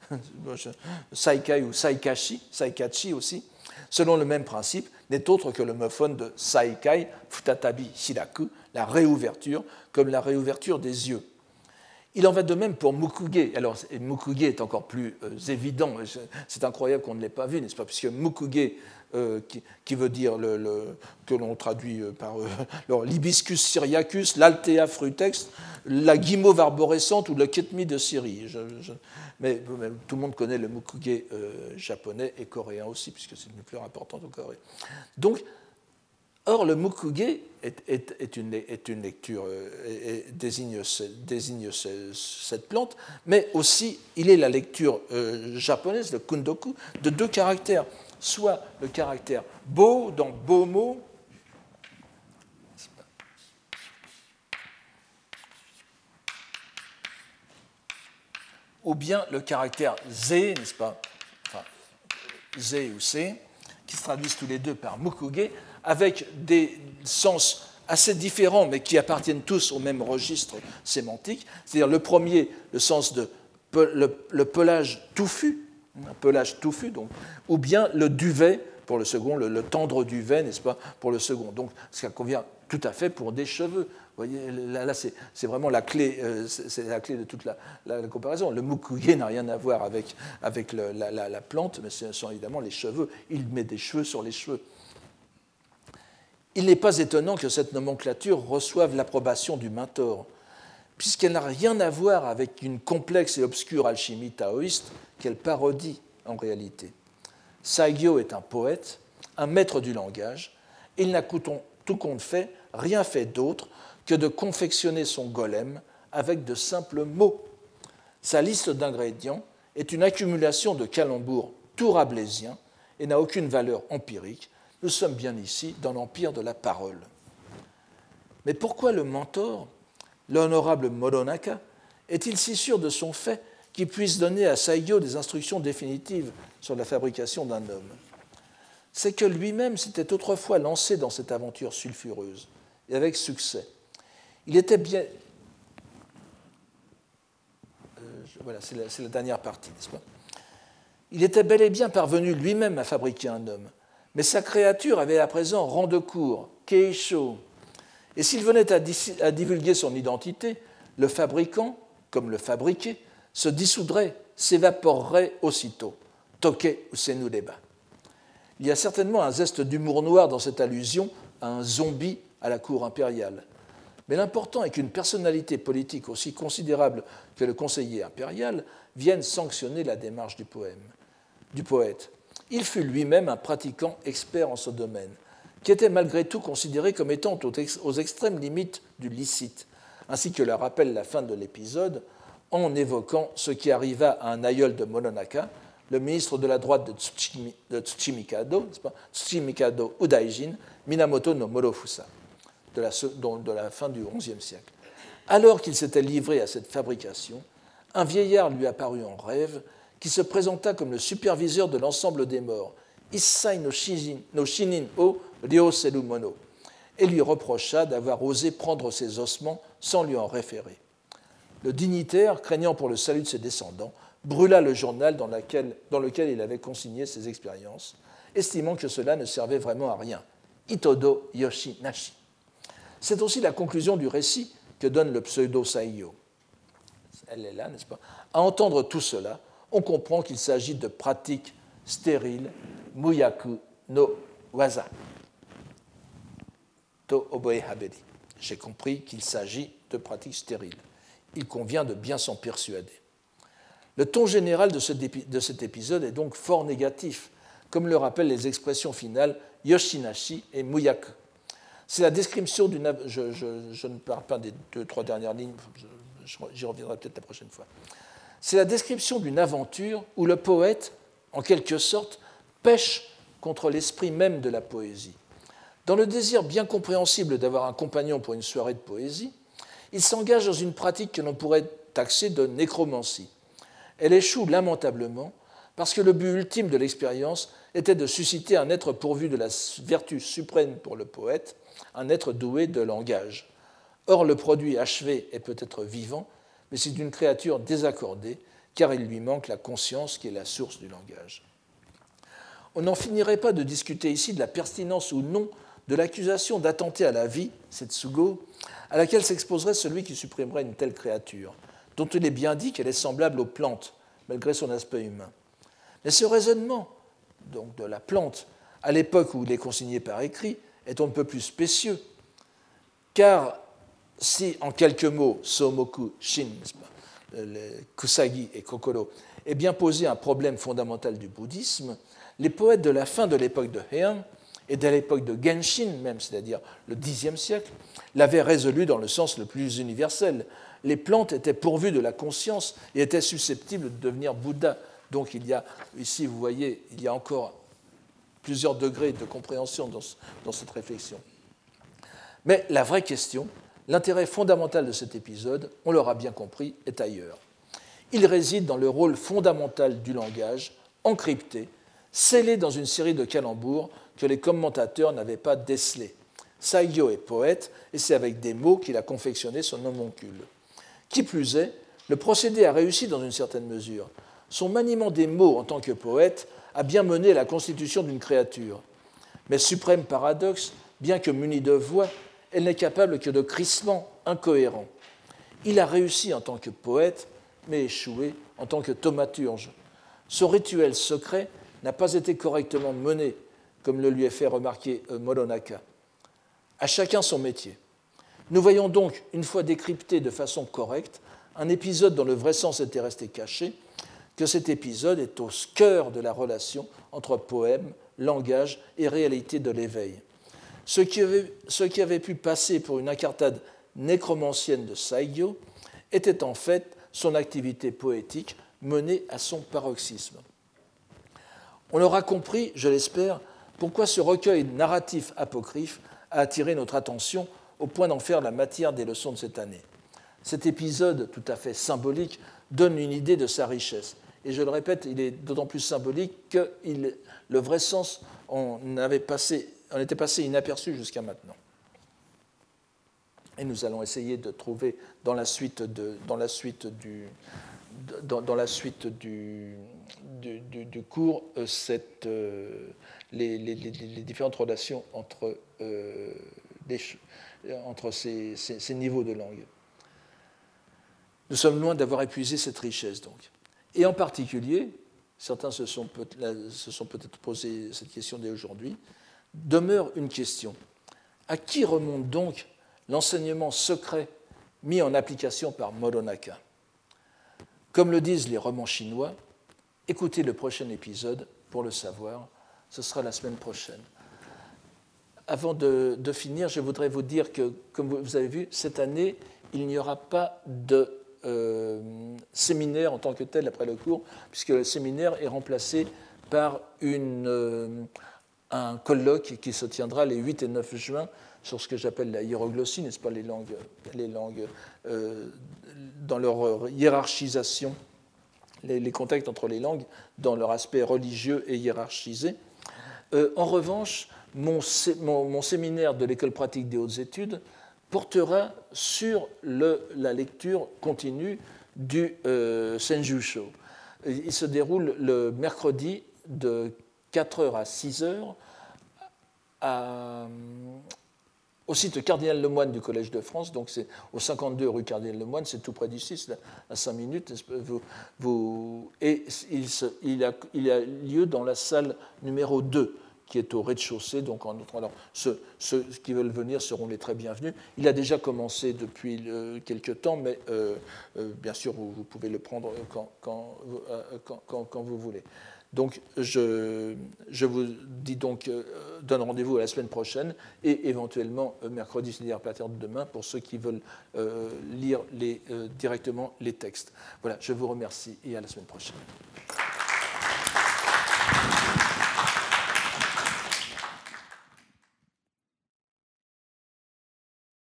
Saikai ou Saikashi, Saikachi aussi, selon le même principe, n'est autre que l'homophone de Saikai, Futatabi Shiraku, la réouverture, comme la réouverture des yeux. Il en va de même pour Mukuge. Alors, Mukuge est encore plus euh, évident. C'est incroyable qu'on ne l'ait pas vu, n'est-ce pas? Puisque Mukuge, euh, qui, qui veut dire le, le, que l'on traduit par euh, l'hibiscus syriacus, l'altea frutex, la guimauve arborescente ou le ketmi de Syrie. Je, je, mais, mais tout le monde connaît le Mukuge euh, japonais et coréen aussi, puisque c'est une fleur importante au Corée. Donc, or, le Mukuge est, est, est, une, est une lecture, et, et désigne, désigne cette plante, mais aussi il est la lecture euh, japonaise, le kundoku, de deux caractères, soit le caractère bo dans bomo, ou bien le caractère ze, n'est-ce pas, enfin, ze ou se, qui se traduisent tous les deux par Mukuge, avec des sens assez différents, mais qui appartiennent tous au même registre sémantique. C'est-à-dire le premier, le sens de pe, le, le pelage touffu, un pelage touffu, donc, ou bien le duvet pour le second, le, le tendre duvet, n'est-ce pas, pour le second. Donc, ça convient tout à fait pour des cheveux. Vous voyez, là, là c'est, c'est vraiment la clé, euh, c'est, c'est la clé de toute la, la, la comparaison. Le Mukuge n'a rien à voir avec, avec le, la, la, la plante, mais ce sont évidemment les cheveux. Il met des cheveux sur les cheveux. Il n'est pas étonnant que cette nomenclature reçoive l'approbation du mentor, puisqu'elle n'a rien à voir avec une complexe et obscure alchimie taoïste qu'elle parodie en réalité. Saigyo est un poète, un maître du langage, et il n'a tout compte fait rien fait d'autre que de confectionner son golem avec de simples mots. Sa liste d'ingrédients est une accumulation de calembours tout rabelaisiens et n'a aucune valeur empirique. Nous sommes bien ici dans l'empire de la parole. Mais pourquoi le mentor, l'honorable Moronaka, est-il si sûr de son fait qu'il puisse donner à Saigyo des instructions définitives sur la fabrication d'un homme? C'est que lui-même s'était autrefois lancé dans cette aventure sulfureuse, et avec succès. Il était bien... Euh, voilà, c'est la, c'est la dernière partie, n'est-ce pas? Il était bel et bien parvenu lui-même à fabriquer un homme, mais sa créature avait à présent rang de cour, keisho. Et s'il venait à, dis- à divulguer son identité, le fabricant, comme le fabriqué, se dissoudrait, s'évaporerait aussitôt. Toke usenureba. Il y a certainement un zeste d'humour noir dans cette allusion à un zombie à la cour impériale. Mais l'important est qu'une personnalité politique aussi considérable que le conseiller impérial vienne sanctionner la démarche du poème, du poète. Il fut lui-même un pratiquant expert en ce domaine, qui était malgré tout considéré comme étant aux extrêmes limites du licite, ainsi que le rappelle la fin de l'épisode, en évoquant ce qui arriva à un aïeul de Moronaka, le ministre de la droite de, Tsuchimi, de Tsuchimikado, Tsuchimikado Udaijin, Minamoto no Morofusa, de la, de la fin du onzième siècle. Alors qu'il s'était livré à cette fabrication, un vieillard lui apparut en rêve, qui se présenta comme le superviseur de l'ensemble des morts, Issai no, shijin, no Shinin o Ryoseru Mono, et lui reprocha d'avoir osé prendre ses ossements sans lui en référer. Le dignitaire, craignant pour le salut de ses descendants, brûla le journal dans, laquelle, dans lequel il avait consigné ses expériences, estimant que cela ne servait vraiment à rien. Itodo yoshi nashi. C'est aussi la conclusion du récit que donne le pseudo-Saigyo. Elle est là, n'est-ce pas? À entendre tout cela, on comprend qu'il s'agit de pratiques stériles, muyaku no waza. To oboe haberi. J'ai compris qu'il s'agit de pratiques stériles. Il convient de bien s'en persuader. Le ton général de, ce, de cet épisode est donc fort négatif, comme le rappellent les expressions finales yoshinashi et muyaku. C'est la description d'une... Je, je, je ne parle pas des deux, trois dernières lignes, je, j'y reviendrai peut-être la prochaine fois. C'est la description d'une aventure où le poète, en quelque sorte, pêche contre l'esprit même de la poésie. Dans le désir bien compréhensible d'avoir un compagnon pour une soirée de poésie, il s'engage dans une pratique que l'on pourrait taxer de nécromancie. Elle échoue lamentablement parce que le but ultime de l'expérience était de susciter un être pourvu de la vertu suprême pour le poète, un être doué de langage. Or, le produit achevé est peut-être vivant, mais c'est une créature désaccordée car il lui manque la conscience qui est la source du langage. On n'en finirait pas de discuter ici de la pertinence ou non de l'accusation d'attenter à la vie, Setsugo, à laquelle s'exposerait celui qui supprimerait une telle créature, dont il est bien dit qu'elle est semblable aux plantes, malgré son aspect humain. Mais ce raisonnement, donc de la plante, à l'époque où il est consigné par écrit, est on ne peut plus spécieux, car si, en quelques mots, Somoku Shin, les Kusagi et Kokoro, est bien posé un problème fondamental du bouddhisme, les poètes de la fin de l'époque de Heian et de l'époque de Genshin même, c'est-à-dire le dixième siècle, l'avaient résolu dans le sens le plus universel. Les plantes étaient pourvues de la conscience et étaient susceptibles de devenir Bouddha. Donc il y a, ici vous voyez, il y a encore plusieurs degrés de compréhension dans, dans cette réflexion. Mais la vraie question, l'intérêt fondamental de cet épisode, on l'aura bien compris, est ailleurs. Il réside dans le rôle fondamental du langage, encrypté, scellé dans une série de calembours que les commentateurs n'avaient pas décelés. Saigyo est poète, et c'est avec des mots qu'il a confectionné son homoncule. Qui plus est, le procédé a réussi dans une certaine mesure. Son maniement des mots en tant que poète a bien mené à la constitution d'une créature. Mais suprême paradoxe, bien que munie de voix, elle n'est capable que de crissements incohérents. Il a réussi en tant que poète, mais échoué en tant que thaumaturge. Son rituel secret n'a pas été correctement mené, comme le lui a fait remarquer Moronaka. À chacun son métier. Nous voyons donc, une fois décrypté de façon correcte, un épisode dont le vrai sens était resté caché, que cet épisode est au cœur de la relation entre poème, langage et réalité de l'éveil. Ce qui avait, ce qui avait pu passer pour une incartade nécromancienne de Saigyo était en fait son activité poétique menée à son paroxysme. On aura compris, je l'espère, pourquoi ce recueil narratif apocryphe a attiré notre attention au point d'en faire la matière des leçons de cette année. Cet épisode tout à fait symbolique donne une idée de sa richesse. Et je le répète, il est d'autant plus symbolique que il, le vrai sens en, avait passé, en était passé inaperçu jusqu'à maintenant. Et nous allons essayer de trouver dans la suite, de, dans la suite du... Dans, dans la suite du, du, du, du cours, euh, cette, euh, les, les, les, les différentes relations entre, euh, les, entre ces, ces, ces niveaux de langue. Nous sommes loin d'avoir épuisé cette richesse, donc. Et en particulier, certains se sont, peut, se sont peut-être posé cette question dès aujourd'hui, demeure une question. À qui remonte donc l'enseignement secret mis en application par Moronaka ? Comme le disent les romans chinois, écoutez le prochain épisode pour le savoir. Ce sera la semaine prochaine. Avant de, de finir, je voudrais vous dire que, comme vous avez vu, cette année, il n'y aura pas de euh, séminaire en tant que tel après le cours, puisque le séminaire est remplacé par une, euh, un colloque qui se tiendra les huit et neuf juin sur ce que j'appelle la hiéroglossie, n'est-ce pas, les langues, les langues euh, dans leur hiérarchisation, les, les contacts entre les langues, dans leur aspect religieux et hiérarchisé. Euh, en revanche, mon, mon, mon séminaire de l'École pratique des hautes études portera sur le, la lecture continue du euh, Senjusho. Il se déroule le mercredi de quatre heures à six heures à... au site Cardinal Lemoine du Collège de France, donc c'est au cinquante-deux rue Cardinal Lemoine, c'est tout près d'ici, c'est à cinq minutes. Vous, vous, et il, se, il, a, il a lieu dans la salle numéro deux, qui est au rez-de-chaussée. Donc en, alors, ceux, ceux qui veulent venir seront les très bienvenus. Il a déjà commencé depuis euh, quelques temps, mais euh, euh, bien sûr, vous, vous pouvez le prendre quand, quand, euh, quand, quand, quand vous voulez. Donc, je, je vous dis donc, euh, donne rendez-vous à la semaine prochaine et éventuellement euh, mercredi, c'est-à-dire à partir de demain, pour ceux qui veulent euh, lire les, euh, directement les textes. Voilà, je vous remercie et à la semaine prochaine.